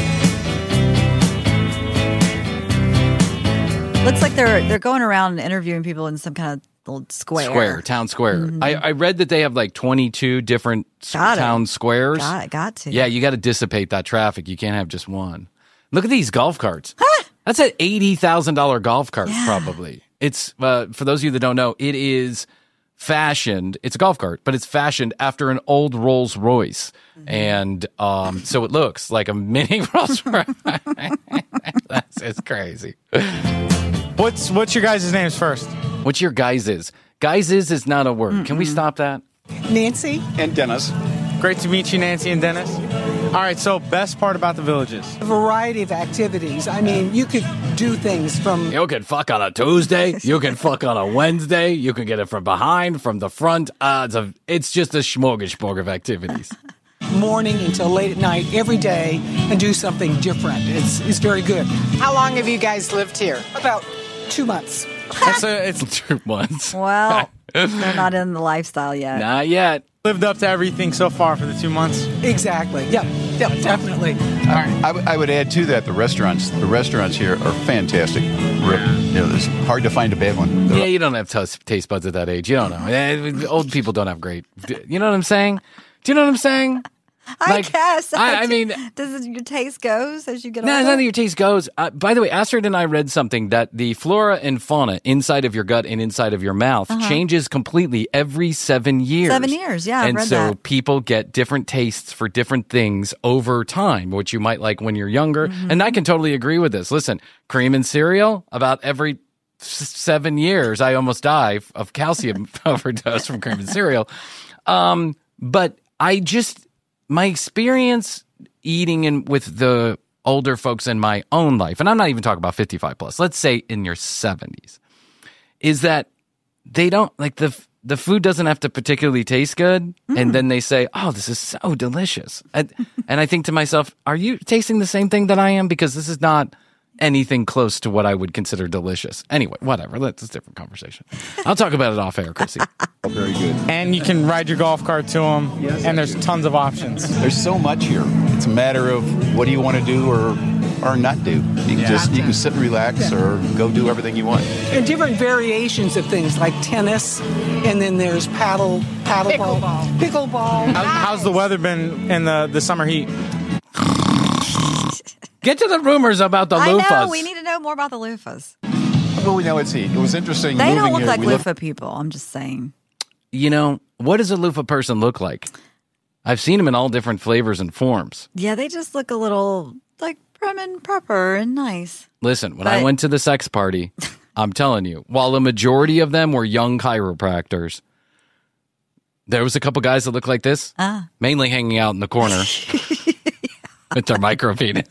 Looks like they're going around and interviewing people in some kind of little square. Town square. Mhm. I read that they have like 22 different town squares. Got to. Yeah, you got to dissipate that traffic. You can't have just one. Look at these golf carts. That's an $80,000 golf cart, probably. It's for those of you that don't know, it is fashioned. It's a golf cart, but it's fashioned after an old Rolls Royce, and so it looks like a mini Rolls Royce. That's crazy. What's your guys' names first? What's your guys' is not a word. Can we stop that? Nancy? And Dennis. Great to meet you, Nancy and Dennis. All right, so best part about the Villages. A variety of activities. I mean, you could do things from... You can fuck on a Tuesday. You can fuck on a Wednesday. You can get it from behind, from the front. It's just a smorgasbord of activities. Morning until late at night, every day, and do something different. It's very good. How long have you guys lived here? About 2 months. It's 2 months. Well, they're not in the lifestyle yet. Not yet. lived up to everything so far for the 2 months. Exactly. Yep, definitely. I would add to that the restaurants here are fantastic. It's hard to find a bad one. Yeah, you don't have taste buds at that age. You don't know. Old people don't have great. You know what I'm saying? Do you know what I'm saying? I guess. I mean, does your taste goes as you get older? No, it's not that your taste goes. By the way, Astrid and I read something that the flora and fauna inside of your gut and inside of your mouth changes completely every 7 years. 7 years, yeah, I've read that. And so people get different tastes for different things over time, which you might like when you're younger. Mm-hmm. And I can totally agree with this. Listen, cream and cereal, about every 7 years, I almost die of calcium overdose from cream and cereal. But my experience eating with the older folks in my own life, and I'm not even talking about 55 plus, let's say in your 70s, is that they don't, like, the food doesn't have to particularly taste good, and then they say, oh, this is so delicious. And I think to myself, are you tasting the same thing that I am? Because this is not anything close to what I would consider delicious. Anyway, whatever. That's a different conversation. I'll talk about it off air, Chrissy. Very good. And you can ride your golf cart to them, and there's tons of options. There's so much here. It's a matter of what do you want to do or not do. You can sit and relax or go do everything you want. And different variations of things like tennis, and then there's paddleball, pickleball. How's the weather been in the summer heat? Get to the rumors about the loofahs. I know. We need to know more about the loofahs. Well, we know it's heat. It was interesting. They don't look here. like loofah people. I'm just saying. You know, what does a loofah person look like? I've seen them in all different flavors and forms. Yeah, they just look a little like prim and proper and nice. Listen, when I went to the sex party, I'm telling you, while the majority of them were young chiropractors, there was a couple guys that looked like this, mainly hanging out in the corner with their micro penis.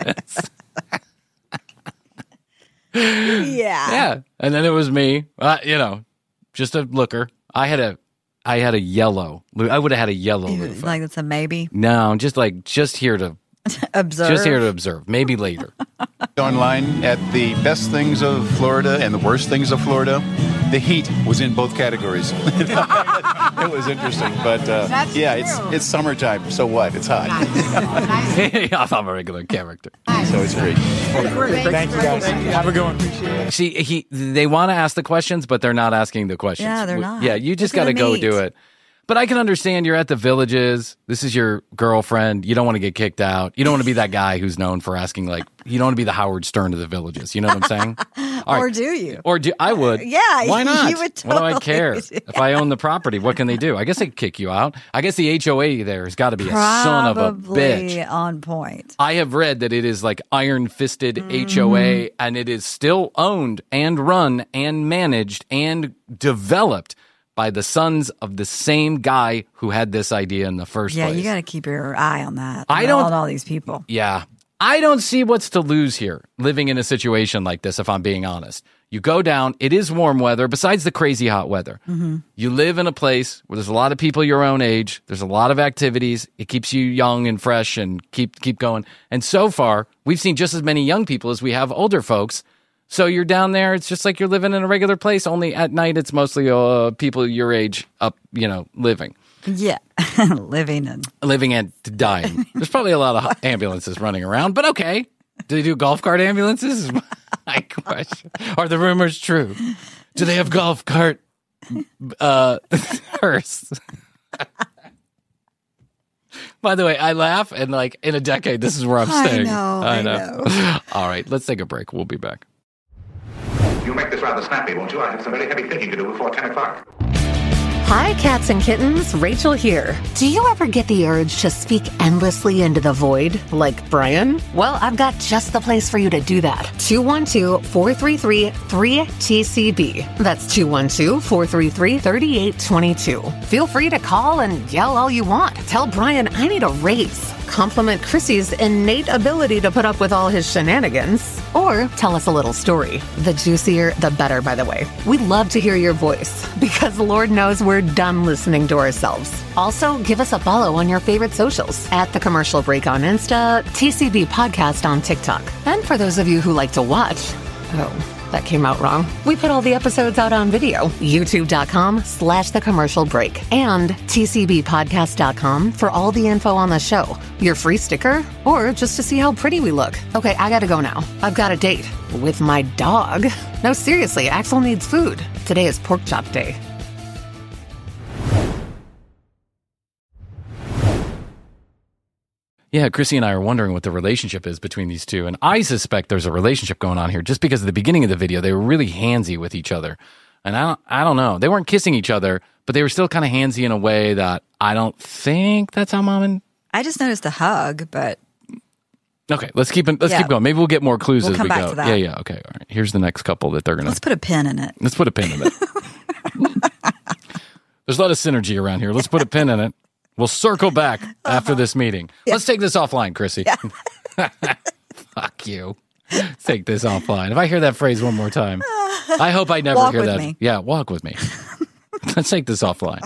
Yeah. And then it was me, just a looker. I had a yellow. I would have had a yellow loofah. Like it's a maybe? No, just here to observe. Just here to observe. Maybe later. Online at the best things of Florida and the worst things of Florida. The heat was in both categories. It was interesting, but it's summertime. So what? It's hot. I'm a regular character, so it's great. Thank you guys. Have a good one. See, they want to ask the questions, but they're not asking the questions. Yeah, they're not. Yeah, you just got to go do it. But I can understand you're at the Villages. This is your girlfriend. You don't want to get kicked out. You don't want to be that guy who's known for asking, you don't want to be the Howard Stern of the Villages. You know what I'm saying? Or do you? I would. Yeah. Why not? You would totally. What do I care? If I own the property, what can they do? I guess they could kick you out. I guess the HOA there has got to be a son of a bitch. On point. I have read that it is like iron-fisted HOA, and it is still owned and run and managed and developed by the sons of the same guy who had this idea in the first place. Yeah, you got to keep your eye on that. On all these people. Yeah. I don't see what's to lose here living in a situation like this, if I'm being honest. You go down, it is warm weather, besides the crazy hot weather. Mm-hmm. You live in a place where there's a lot of people your own age. There's a lot of activities. It keeps you young and fresh and keep going. And so far, we've seen just as many young people as we have older folks. So you're down there, it's just like you're living in a regular place, only at night it's mostly people your age up, living. Yeah, living and dying. There's probably a lot of ambulances running around, but okay. Do they do golf cart ambulances? Is my question. Are the rumors true? Do they have golf cart hearse? By the way, I laugh, and in a decade, this is where I'm staying. I know. All right, let's take a break. We'll be back. You'll make this rather snappy, won't you? I have some very heavy thinking to do before 10 o'clock. Hi, cats and kittens. Rachel here. Do you ever get the urge to speak endlessly into the void, like Brian? Well, I've got just the place for you to do that. 212-433-3TCB. That's 212-433-3822. Feel free to call and yell all you want. Tell Brian I need a raise. Compliment Chrissy's innate ability to put up with all his shenanigans. Or tell us a little story. The juicier, the better, by the way. We'd love to hear your voice, because Lord knows we're done listening to ourselves. Also, give us a follow on your favorite socials, at The Commercial Break on Insta, TCB Podcast on TikTok. And for those of you who like to watch, that came out wrong. We put all the episodes out on video. YouTube.com/The Commercial Break and TCBpodcast.com for all the info on the show, your free sticker, or just to see how pretty we look. Okay, I gotta go now. I've got a date with my dog. No, seriously, Axel needs food. Today is pork chop day. Yeah, Chrissy and I are wondering what the relationship is between these two. And I suspect there's a relationship going on here just because at the beginning of the video, they were really handsy with each other. And I don't know. They weren't kissing each other, but they were still kind of handsy in a way that I don't think that's how Mom and... I just noticed a hug, but... Okay, let's keep going. Maybe we'll get more clues as we come back go. to that. Yeah, okay. All right. Here's the next couple that they're going to... Let's put a pin in it. Let's put a pin in it. There's a lot of synergy around here. Let's put a pin in it. We'll circle back after this meeting. Yeah. Let's take this offline, Chrissy. Yeah. Fuck you. Let's take this offline. If I hear that phrase one more time, I hope I never hear that. Me. Yeah, walk with me. Let's take this offline.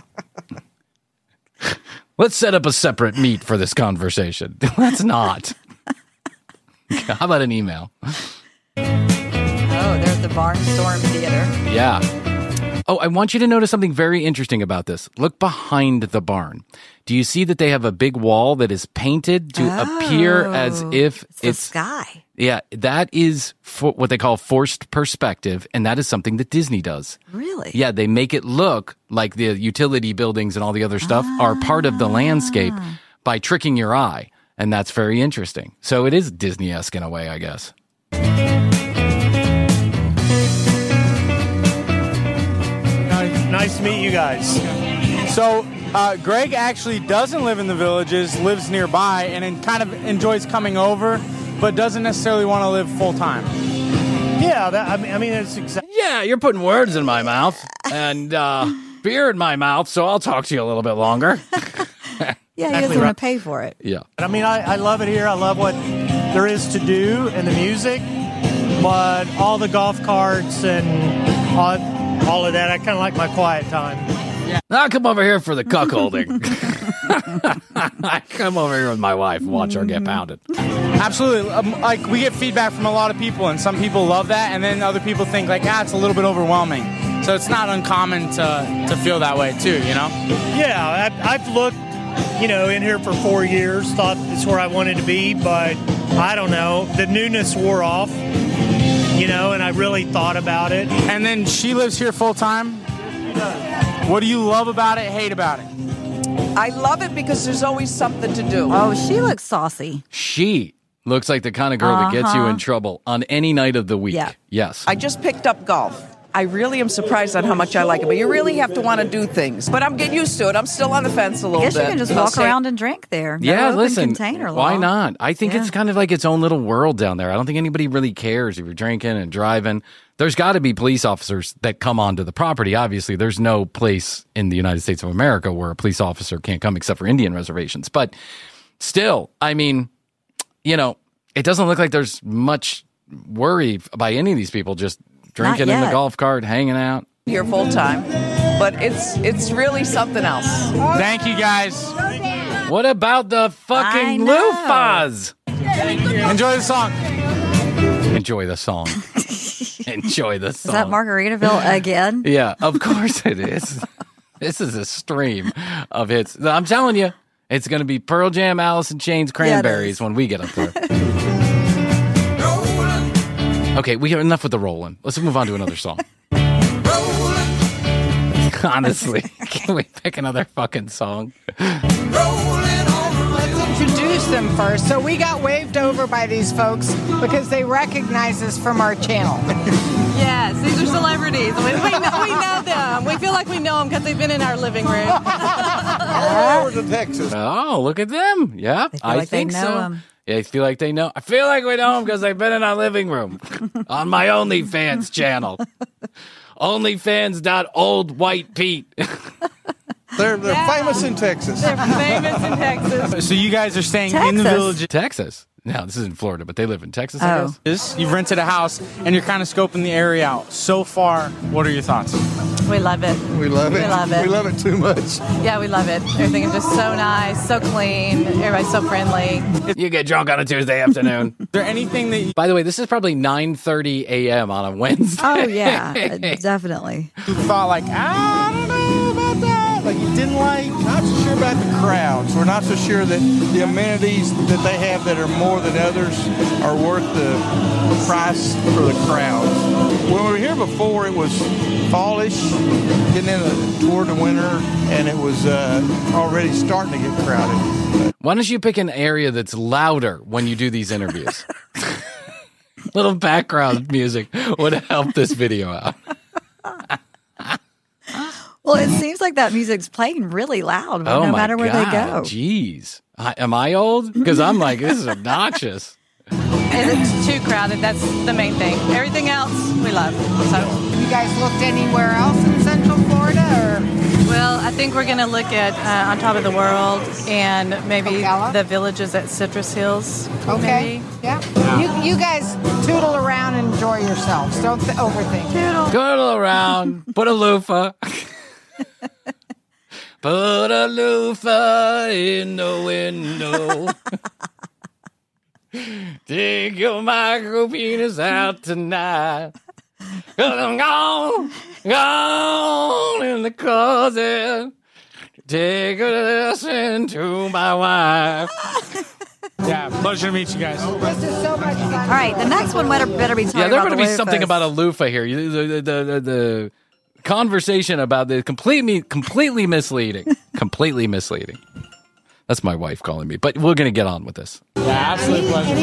Let's set up a separate meet for this conversation. Let's not. How about an email? Oh, they're at the Barnstorm Theater. Yeah. Oh, I want you to notice something very interesting about this. Look behind the barn. Do you see that they have a big wall that is painted to appear as if it's the sky? Yeah, that is what they call forced perspective, and that is something that Disney does. Really? Yeah, they make it look like the utility buildings and all the other stuff are part of the landscape by tricking your eye, and that's very interesting. So it is Disney-esque in a way, I guess. Nice to meet you guys. So, Greg actually doesn't live in the Villages, lives nearby, and kind of enjoys coming over, but doesn't necessarily want to live full-time. Yeah, I mean, it's exactly... Yeah, you're putting words in my mouth, and beer in my mouth, so I'll talk to you a little bit longer. Yeah, he doesn't want to pay for it. Yeah. I mean, I love it here. I love what there is to do and the music, but all the golf carts and all of that, I kind of like my quiet time. Yeah. I'll come over here for the cuckolding. I come over here with my wife and watch her get pounded. Absolutely. Like, we get feedback from a lot of people, and some people love that, and then other people think, like, it's a little bit overwhelming. So it's not uncommon to feel that way, too, you know? Yeah, I've looked, in here for 4 years, thought it's where I wanted to be, but I don't know. The newness wore off, and I really thought about it. And then she lives here full-time? She does. What do you love about it, hate about it? I love it because there's always something to do. Oh, she looks saucy. She looks like the kind of girl that gets you in trouble on any night of the week. Yeah. Yes. I just picked up golf. I really am surprised on how much I like it, but you really have to want to do things. But I'm getting used to it. I'm still on the fence a little bit. I guess you can just walk around and drink there. No open listen, container law. why not? I think it's kind of like its own little world down there. I don't think anybody really cares if you're drinking and driving. There's got to be police officers that come onto the property. Obviously, there's no place in the United States of America where a police officer can't come except for Indian reservations. But still, I mean, it doesn't look like there's much worry by any of these people just drinking in the golf cart, hanging out. Here full time, but it's really something else. Thank you, guys. What about the fucking loofahs? Enjoy the song. Enjoy the song. Enjoy the song. Is that Margaritaville again? Yeah, of course it is. This is a stream of hits. I'm telling you, it's going to be Pearl Jam, Alice in Chains, Cranberries when we get up there. Okay, we got enough with the rolling. Let's move on to another song. Honestly, can we pick another fucking song? Let's introduce them first. So we got waved over by these folks because they recognize us from our channel. Yes, these are celebrities. We know them. We feel like we know them because they've been in our living room. All over to Texas. Oh, look at them. Yeah, I think so. Yeah, I feel like they know. I feel like we know them because they've been in our living room on my OnlyFans channel. OnlyFans.oldwhitepete. They're famous in Texas. They're famous in Texas. So you guys are staying in the village. Texas. No, this is in Florida, but they live in Texas, I guess. You've rented a house, and you're kind of scoping the area out. So far, what are your thoughts? We love it. We love it. We love it. We love it too much. Yeah, we love it. Everything is just so nice, so clean. Everybody's so friendly. You get drunk on a Tuesday afternoon. Is there anything that By the way, this is probably 9:30 a.m. on a Wednesday. Oh, yeah, definitely. you thought like, I don't know about that? Like you didn't like? Not so sure about the crowds. We're not so sure that the amenities that they have that are more than others are worth the price for the crowds. When we were here before, it was fallish, getting in toward the winter, and it was already starting to get crowded. Why don't you pick an area that's louder when you do these interviews? Little background music would help this video out. Well, it seems like that music's playing really loud no matter where they go. Jeez. Am I old? Because I'm like, this is obnoxious. And it's too crowded. That's the main thing. Everything else, we love. So, You guys looked anywhere else in Central Florida, or? well, I think we're going to look at On Top of the World and maybe the villages at Citrus Hills. Okay. Maybe. Yeah. You guys tootle around and enjoy yourselves. Don't overthink. Turtle around. Put a loofah. Put a loofah in the window. Take your micro penis out tonight. 'Cause I'm gone in the closet. Take a lesson to my wife. Yeah, pleasure to meet you guys. This is so much fun. All right, the next one better be talking Yeah, there's about going to be something loofahs. about a loofah here. The conversation about the completely misleading. Completely misleading. That's my wife calling me, but we're going to get on with this. Yeah, absolute pleasure.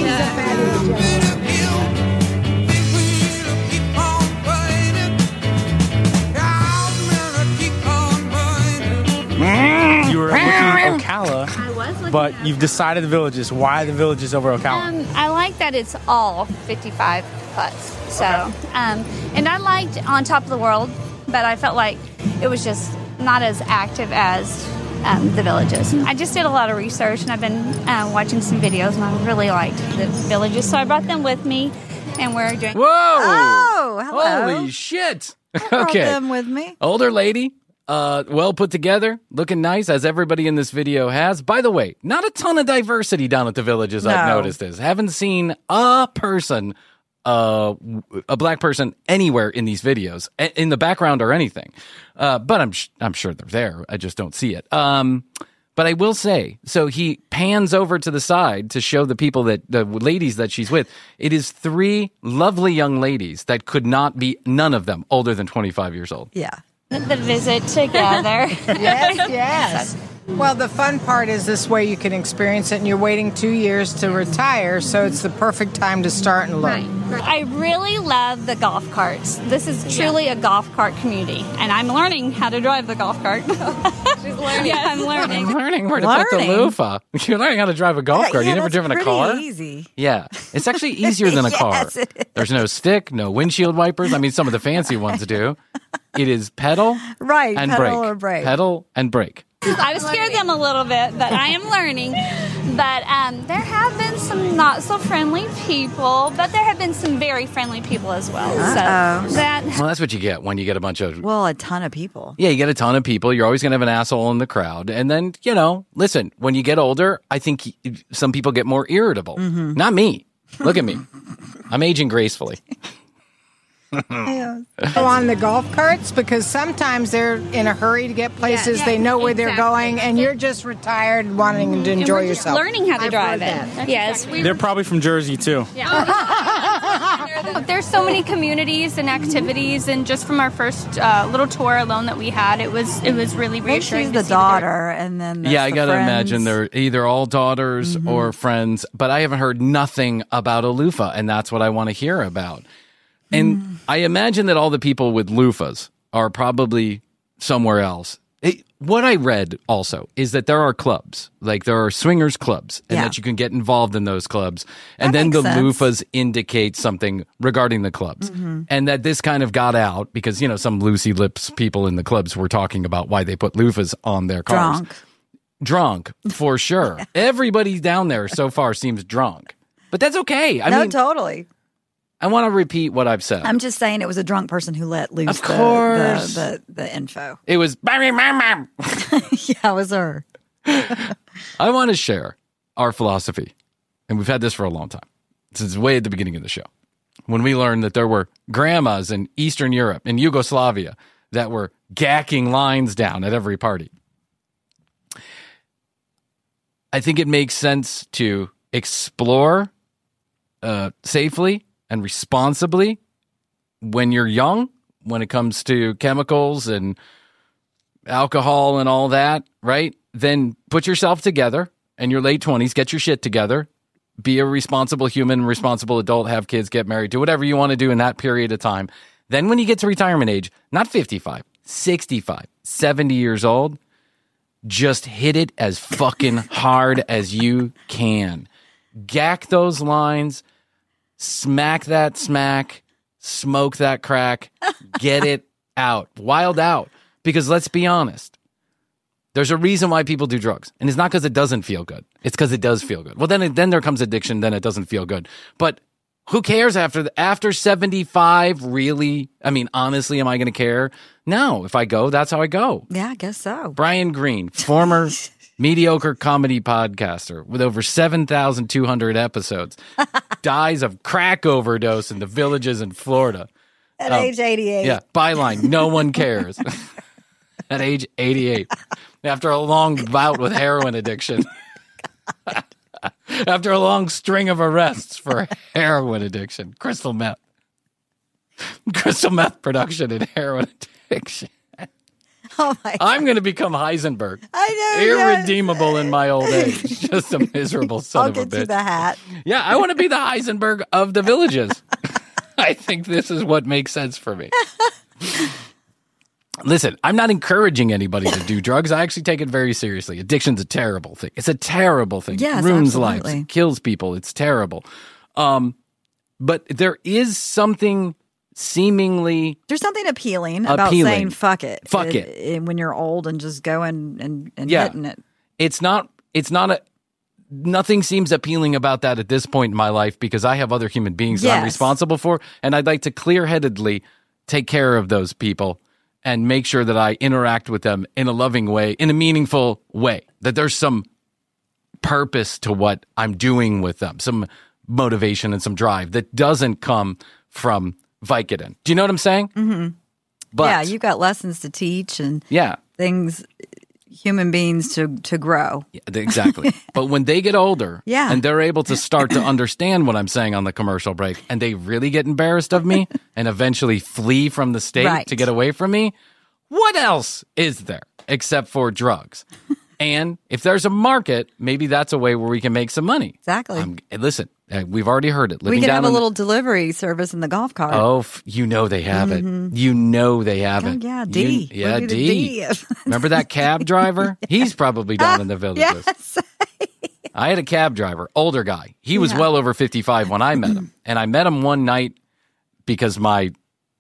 You were looking at Ocala, I was looking but at you've decided the villages. Why the villages over Ocala? I like that it's all 55 plus. So, and I liked On Top of the World, but I felt like it was just not as active as the villages. I just did a lot of research, and I've been watching some videos, and I really liked the villages, so I brought them with me, and we're doing. Whoa! Oh, hello. Holy shit! I brought Okay, them with me. older lady, well put together, looking nice, as everybody in this video has. By the way, not a ton of diversity down at the villages. I've No. noticed this. Haven't seen a person, a black person anywhere in these videos, in the background or anything. But I'm sure they're there. I just don't see it. But I will say, so he pans over to the side to show the people the ladies that she's with. It is 3 lovely young ladies that could not be, none of them older than 25 years old. Yeah. The visit together. Yes. Well, the fun part is this way you can experience it, and you're waiting 2 years to retire, so it's the perfect time to start and learn. I really love the golf carts. This is truly a golf cart community, and I'm learning how to drive the golf cart. She's learning. Yeah, I'm learning. I'm learning where to put the loofah. You're learning how to drive a golf cart. Yeah, You never that's driven a pretty car? easy. Yeah. It's actually easier than a car. Yes, it is. There's no stick, no windshield wipers. I mean, some of the fancy ones do. It is pedal Right, and pedal brake. or brake. Pedal and brake. I've scared them a little bit, but I am learning. But there have been some not so friendly people, but there have been some very friendly people as well. Uh-oh. So that Well, that's what you get when you get a bunch of... Well, a ton of people. Yeah, you get a ton of people. You're always going to have an asshole in the crowd. And then, listen, when you get older, I think some people get more irritable. Mm-hmm. Not me. Look at me. I'm aging gracefully. Go on the golf carts because sometimes they're in a hurry to get places. Yeah, they know where they're exactly. going, and you're just retired and wanting to enjoy yourself. learning how to I've drive heard it. that. Yes, They're probably from Jersey, too. There's so many communities and activities, and just from our first little tour alone that we had, it was really I think reassuring. she's to the see daughter, and then Yeah, I got got to imagine they're either all daughters or friends, but I haven't heard nothing about a loofah, and that's what I want to hear about. And I imagine that all the people with loofahs are probably somewhere else. What I read also is that there are clubs, like there are swingers clubs, and that you can get involved in those clubs. And then the loofahs indicate something regarding the clubs. And that this kind of got out because, some loosey lips people in the clubs were talking about why they put loofahs on their cars. Drunk, for sure. Everybody down there so far seems drunk. But that's okay. I mean, totally. I want to repeat what I've said. I'm just saying it was a drunk person who let loose of course. the info. It was... Yeah, it was her. I want to share our philosophy, and we've had this for a long time, since way at the beginning of the show, when we learned that there were grandmas in Eastern Europe, in Yugoslavia, that were gacking lines down at every party. I think it makes sense to explore safely and responsibly when you're young, when it comes to chemicals and alcohol and all that, right? Then put yourself together in your late 20s, get your shit together, be a responsible human, responsible adult, have kids, get married, do whatever you want to do in that period of time. Then when you get to retirement age, not 55, 65, 70 years old, just hit it as fucking hard as you can. Gack those lines, smack that smack, smoke that crack, get it out, wild out. Because let's be honest, there's a reason why people do drugs. And it's not because it doesn't feel good. It's because it does feel good. Well, then there comes addiction, then it doesn't feel good. But who cares after 75, really? I mean, honestly, am I going to care? No, if I go, that's how I go. Yeah, I guess so. Brian Green, former mediocre comedy podcaster with over 7,200 episodes, dies of crack overdose in the Villages in Florida. At age 88. Yeah, byline, no one cares. At age 88. After a long bout with heroin addiction. After a long string of arrests for heroin addiction. Crystal meth production and heroin addiction. Oh my God. I'm going to become Heisenberg. I know. Irredeemable in my old age. Just a miserable son of a bitch. I'll get you the hat. Yeah, I want to be the Heisenberg of the Villages. I think this is what makes sense for me. Listen, I'm not encouraging anybody to do drugs. I actually take it very seriously. Addiction's a terrible thing. It's a terrible thing. Yes, it ruins absolutely. lives. It kills people. It's terrible. But there is something seemingly... There's something appealing about saying fuck it. Fuck it. When you're old and just going and Yeah. hitting it. It's not nothing seems appealing about that at this point in my life because I have other human beings that I'm Yes. responsible for, and I'd like to clear-headedly take care of those people and make sure that I interact with them in a loving way, in a meaningful way, that there's some purpose to what I'm doing with them, some motivation and some drive that doesn't come from Vicodin. Do you know what I'm saying? Mm-hmm. But yeah, you've got lessons to teach and things, human beings to grow. Yeah, exactly. But when they get older Yeah. and they're able to start to understand what I'm saying on the commercial break and they really get embarrassed of me and eventually flee from the state Right. to get away from me, what else is there except for drugs? And if there's a market, maybe that's a way where we can make some money. Exactly. Listen, we've already heard it. We Living can down have a in- little delivery service in the golf cart. Oh, you know they have it. Mhm. You know they have it. yeah, D. Yeah, We'll do the D. Remember that cab driver? He's probably down in the Villages. Yes. I had a cab driver, older guy. He was well over 55 when I met him. And I met him one night because I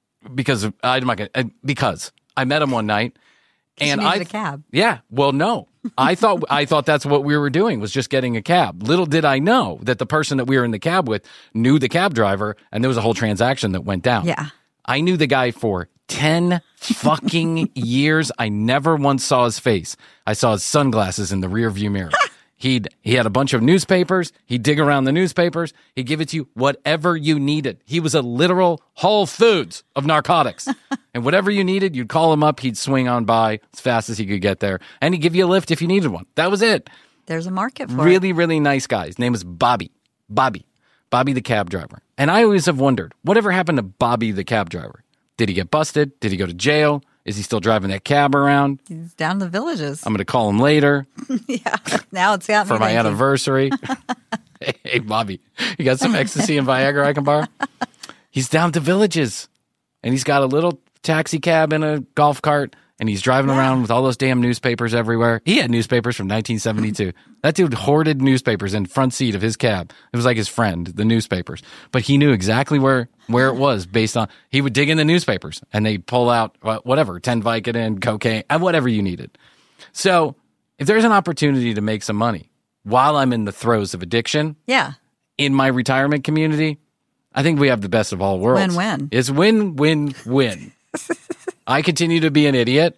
met him one night and you needed a cab. Yeah. Well, no. I thought that's what we were doing, was just getting a cab. Little did I know that the person that we were in the cab with knew the cab driver, and there was a whole transaction that went down. Yeah. I knew the guy for 10 fucking years. I never once saw his face. I saw his sunglasses in the rear view mirror. He had a bunch of newspapers. He'd dig around the newspapers. He'd give it to you whatever you needed. He was a literal Whole Foods of narcotics. And whatever you needed, you'd call him up. He'd swing on by as fast as he could get there. And he'd give you a lift if you needed one. That was it. There's a market for it. Really, really nice guy. His name was Bobby. Bobby the cab driver. And I always have wondered, whatever happened to Bobby the cab driver? Did he get busted? Did he go to jail? Is he still driving that cab around? He's down in the Villages. I'm going to call him later Now it's got me for my thinking. anniversary. Hey, Bobby, you got some ecstasy and Viagra I can borrow? He's down to Villages, and he's got a little taxi cab and a golf cart, and he's driving around with all those damn newspapers everywhere. He had newspapers from 1972. That dude hoarded newspapers in front seat of his cab. It was like his friend, the newspapers. But he knew exactly where it was based on, he would dig in the newspapers, and they'd pull out whatever, 10 Vicodin, cocaine, whatever you needed. So if there's an opportunity to make some money while I'm in the throes of addiction in my retirement community, I think we have the best of all worlds. Win-win. It's win-win-win. I continue to be an idiot.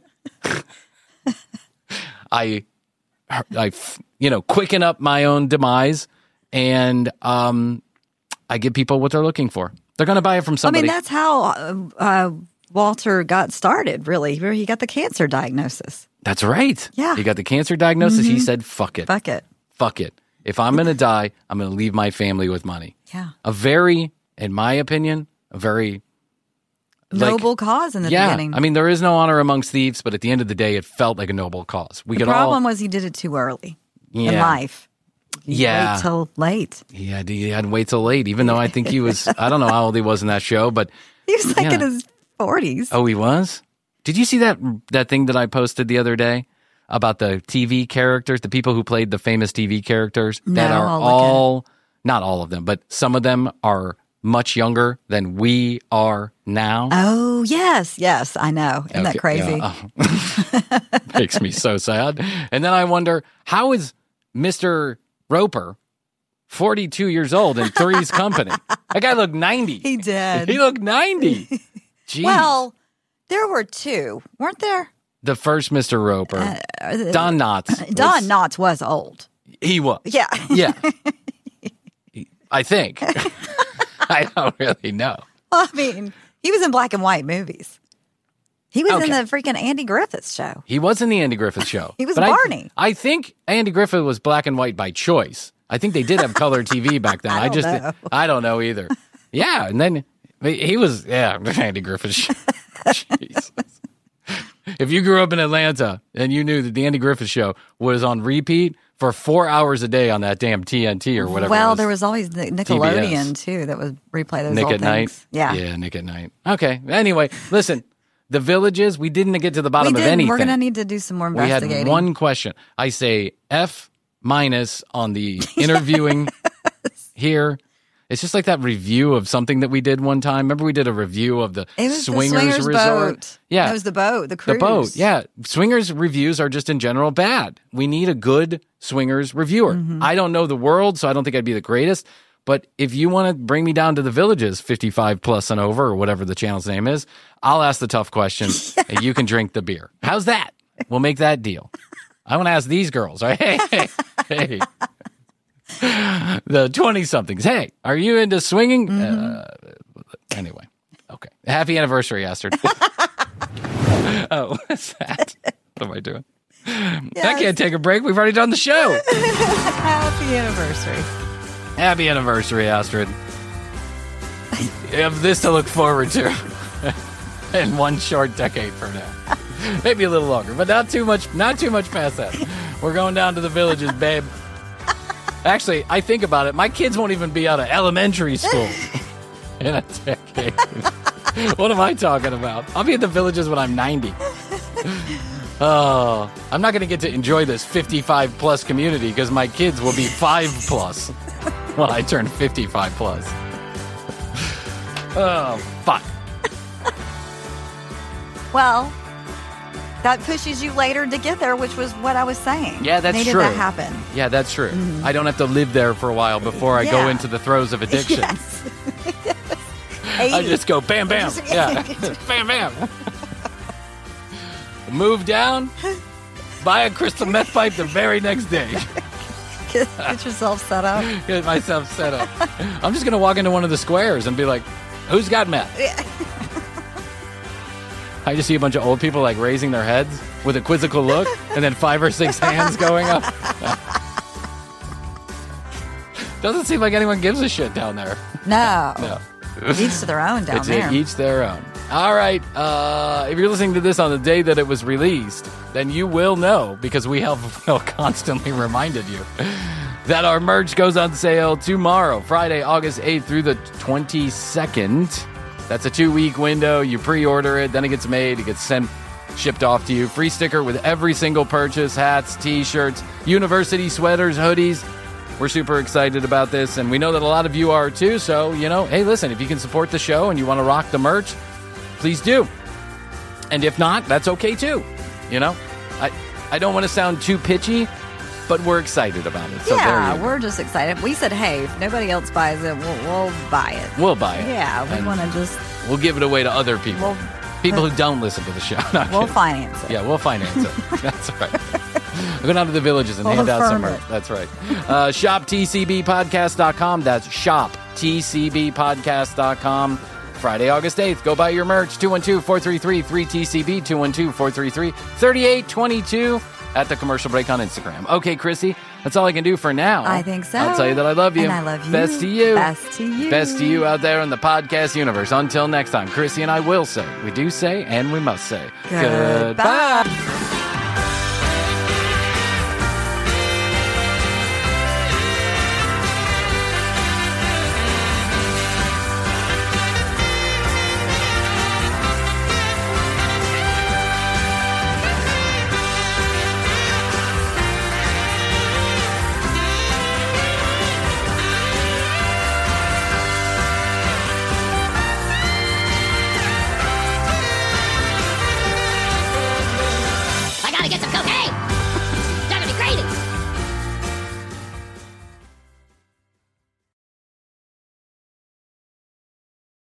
I quicken up my own demise, and I give people what they're looking for. They're going to buy it from somebody. I mean, that's how Walter got started, really. He got the cancer diagnosis. That's right. Yeah. He got the cancer diagnosis. He said, fuck it. Fuck it. Fuck it. If I'm going to die, I'm going to leave my family with money. Yeah. In my opinion, a very noble cause in the beginning. I mean, there is no honor amongst thieves, but at the end of the day, it felt like a noble cause. The problem was he did it too early in life. Wait till late. He had to wait till late, even though I think he was, I don't know how old he was in that show, but he was like in his 40s. Oh, he was? Did you see that thing that I posted the other day about the TV characters, the people who played the famous TV characters that are all, not all of them, but some of them are much younger than we are now? Oh, yes, I know. Isn't that crazy? Yeah. Oh. Makes me so sad. And then I wonder, how is Mr. Roper 42 years old in Three's Company? That guy looked 90. He did. He looked 90. Jeez. Well, there were two, weren't there? The first Mr. Roper, Don Knotts. Don Knotts was old. He was. Yeah. Yeah. I think. I don't really know. Well, I mean, he was in black and white movies. He was in the freaking Andy Griffith show. He was in the Andy Griffith show. He was Barney. I think Andy Griffith was black and white by choice. I think they did have color TV back then. I don't know either. Yeah, and then he was Andy Griffith show. Jesus. If you grew up in Atlanta and you knew that the Andy Griffith show was on repeat for 4 hours a day on that damn TNT or whatever. Well, there was always the Nickelodeon too that would replay those Nick old at things. Night. Yeah, Nick at Night. Okay. Anyway, listen, the Villages. We didn't get to the bottom of anything. We're going to need to do some more investigating. We had one question. I say F- on the interviewing here. It's just like that review of something that we did one time. Remember we did a review of the Swingers Resort? Boat. Yeah. That was the boat, the cruise. The boat, yeah. Swingers reviews are just in general bad. We need a good Swingers reviewer. Mm-hmm. I don't know the world, so I don't think I'd be the greatest. But if you want to bring me down to the Villages, 55 plus and over, or whatever the channel's name is, I'll ask the tough questions, and you can drink the beer. How's that? We'll make that deal. I want to ask these girls. Hey. The 20-somethings. Hey, are you into swinging? Mm-hmm. Anyway, okay. Happy anniversary, Astrid. Oh, what's that? What am I doing? Yes. I can't take a break. We've already done the show. Happy anniversary. Happy anniversary, Astrid. You have this to look forward to in one short decade from now. Maybe a little longer, but not too much past that. We're going down to the Villages, babe. Actually, I think about it. My kids won't even be out of elementary school in a decade. What am I talking about? I'll be at the Villages when I'm 90. Oh, I'm not going to get to enjoy this 55 plus community because my kids will be 5 plus when I turn 55 plus. Oh, fuck. Well, that pushes you later to get there, which was what I was saying. Yeah, that's true. true. That happen. Yeah, that's true. Mm-hmm. I don't have to live there for a while before I go into the throes of addiction. Yes. I just go bam, bam. Yeah, bam, bam. Move down, buy a crystal meth pipe the very next day. Get yourself set up. Get myself set up. I'm just going to walk into one of the squares and be like, who's got meth? I just see a bunch of old people like raising their heads with a quizzical look and then 5 or 6 hands going up. Doesn't seem like anyone gives a shit down there. No. Each to their own down there. Each their own. All right. If you're listening to this on the day that it was released, then you will know because we have constantly reminded you. that our merch goes on sale tomorrow, Friday, August 8th through the 22nd. That's a 2-week window. You pre-order it, then it gets made, it gets shipped off to you. Free sticker with every single purchase, hats, t-shirts, university sweaters, hoodies. We're super excited about this, and we know that a lot of you are too. So, hey, listen, if you can support the show and you want to rock the merch, please do. And if not, that's okay too. I don't want to sound too pitchy, but we're excited about it. So yeah, we're just excited. We said, hey, if nobody else buys it, we'll buy it. We'll buy it. Yeah, we want to just... We'll give it away to other people. People who don't listen to the show. We'll finance it. Yeah, we'll finance it. That's right. We'll go down to the Villages and hand out some merch. That's right. ShopTCBpodcast.com. That's ShopTCBpodcast.com. Friday, August 8th. Go buy your merch. 212-433-3TCB. 212-433-3822 at The Commercial Break on Instagram. Okay, Chrissy, that's all I can do for now. I think so. I'll tell you that I love you. And I love you. Best to you. Best to you. Best to you out there in the podcast universe. Until next time, Chrissy and I will say, we do say, and we must say, goodbye. I gotta get some cocaine!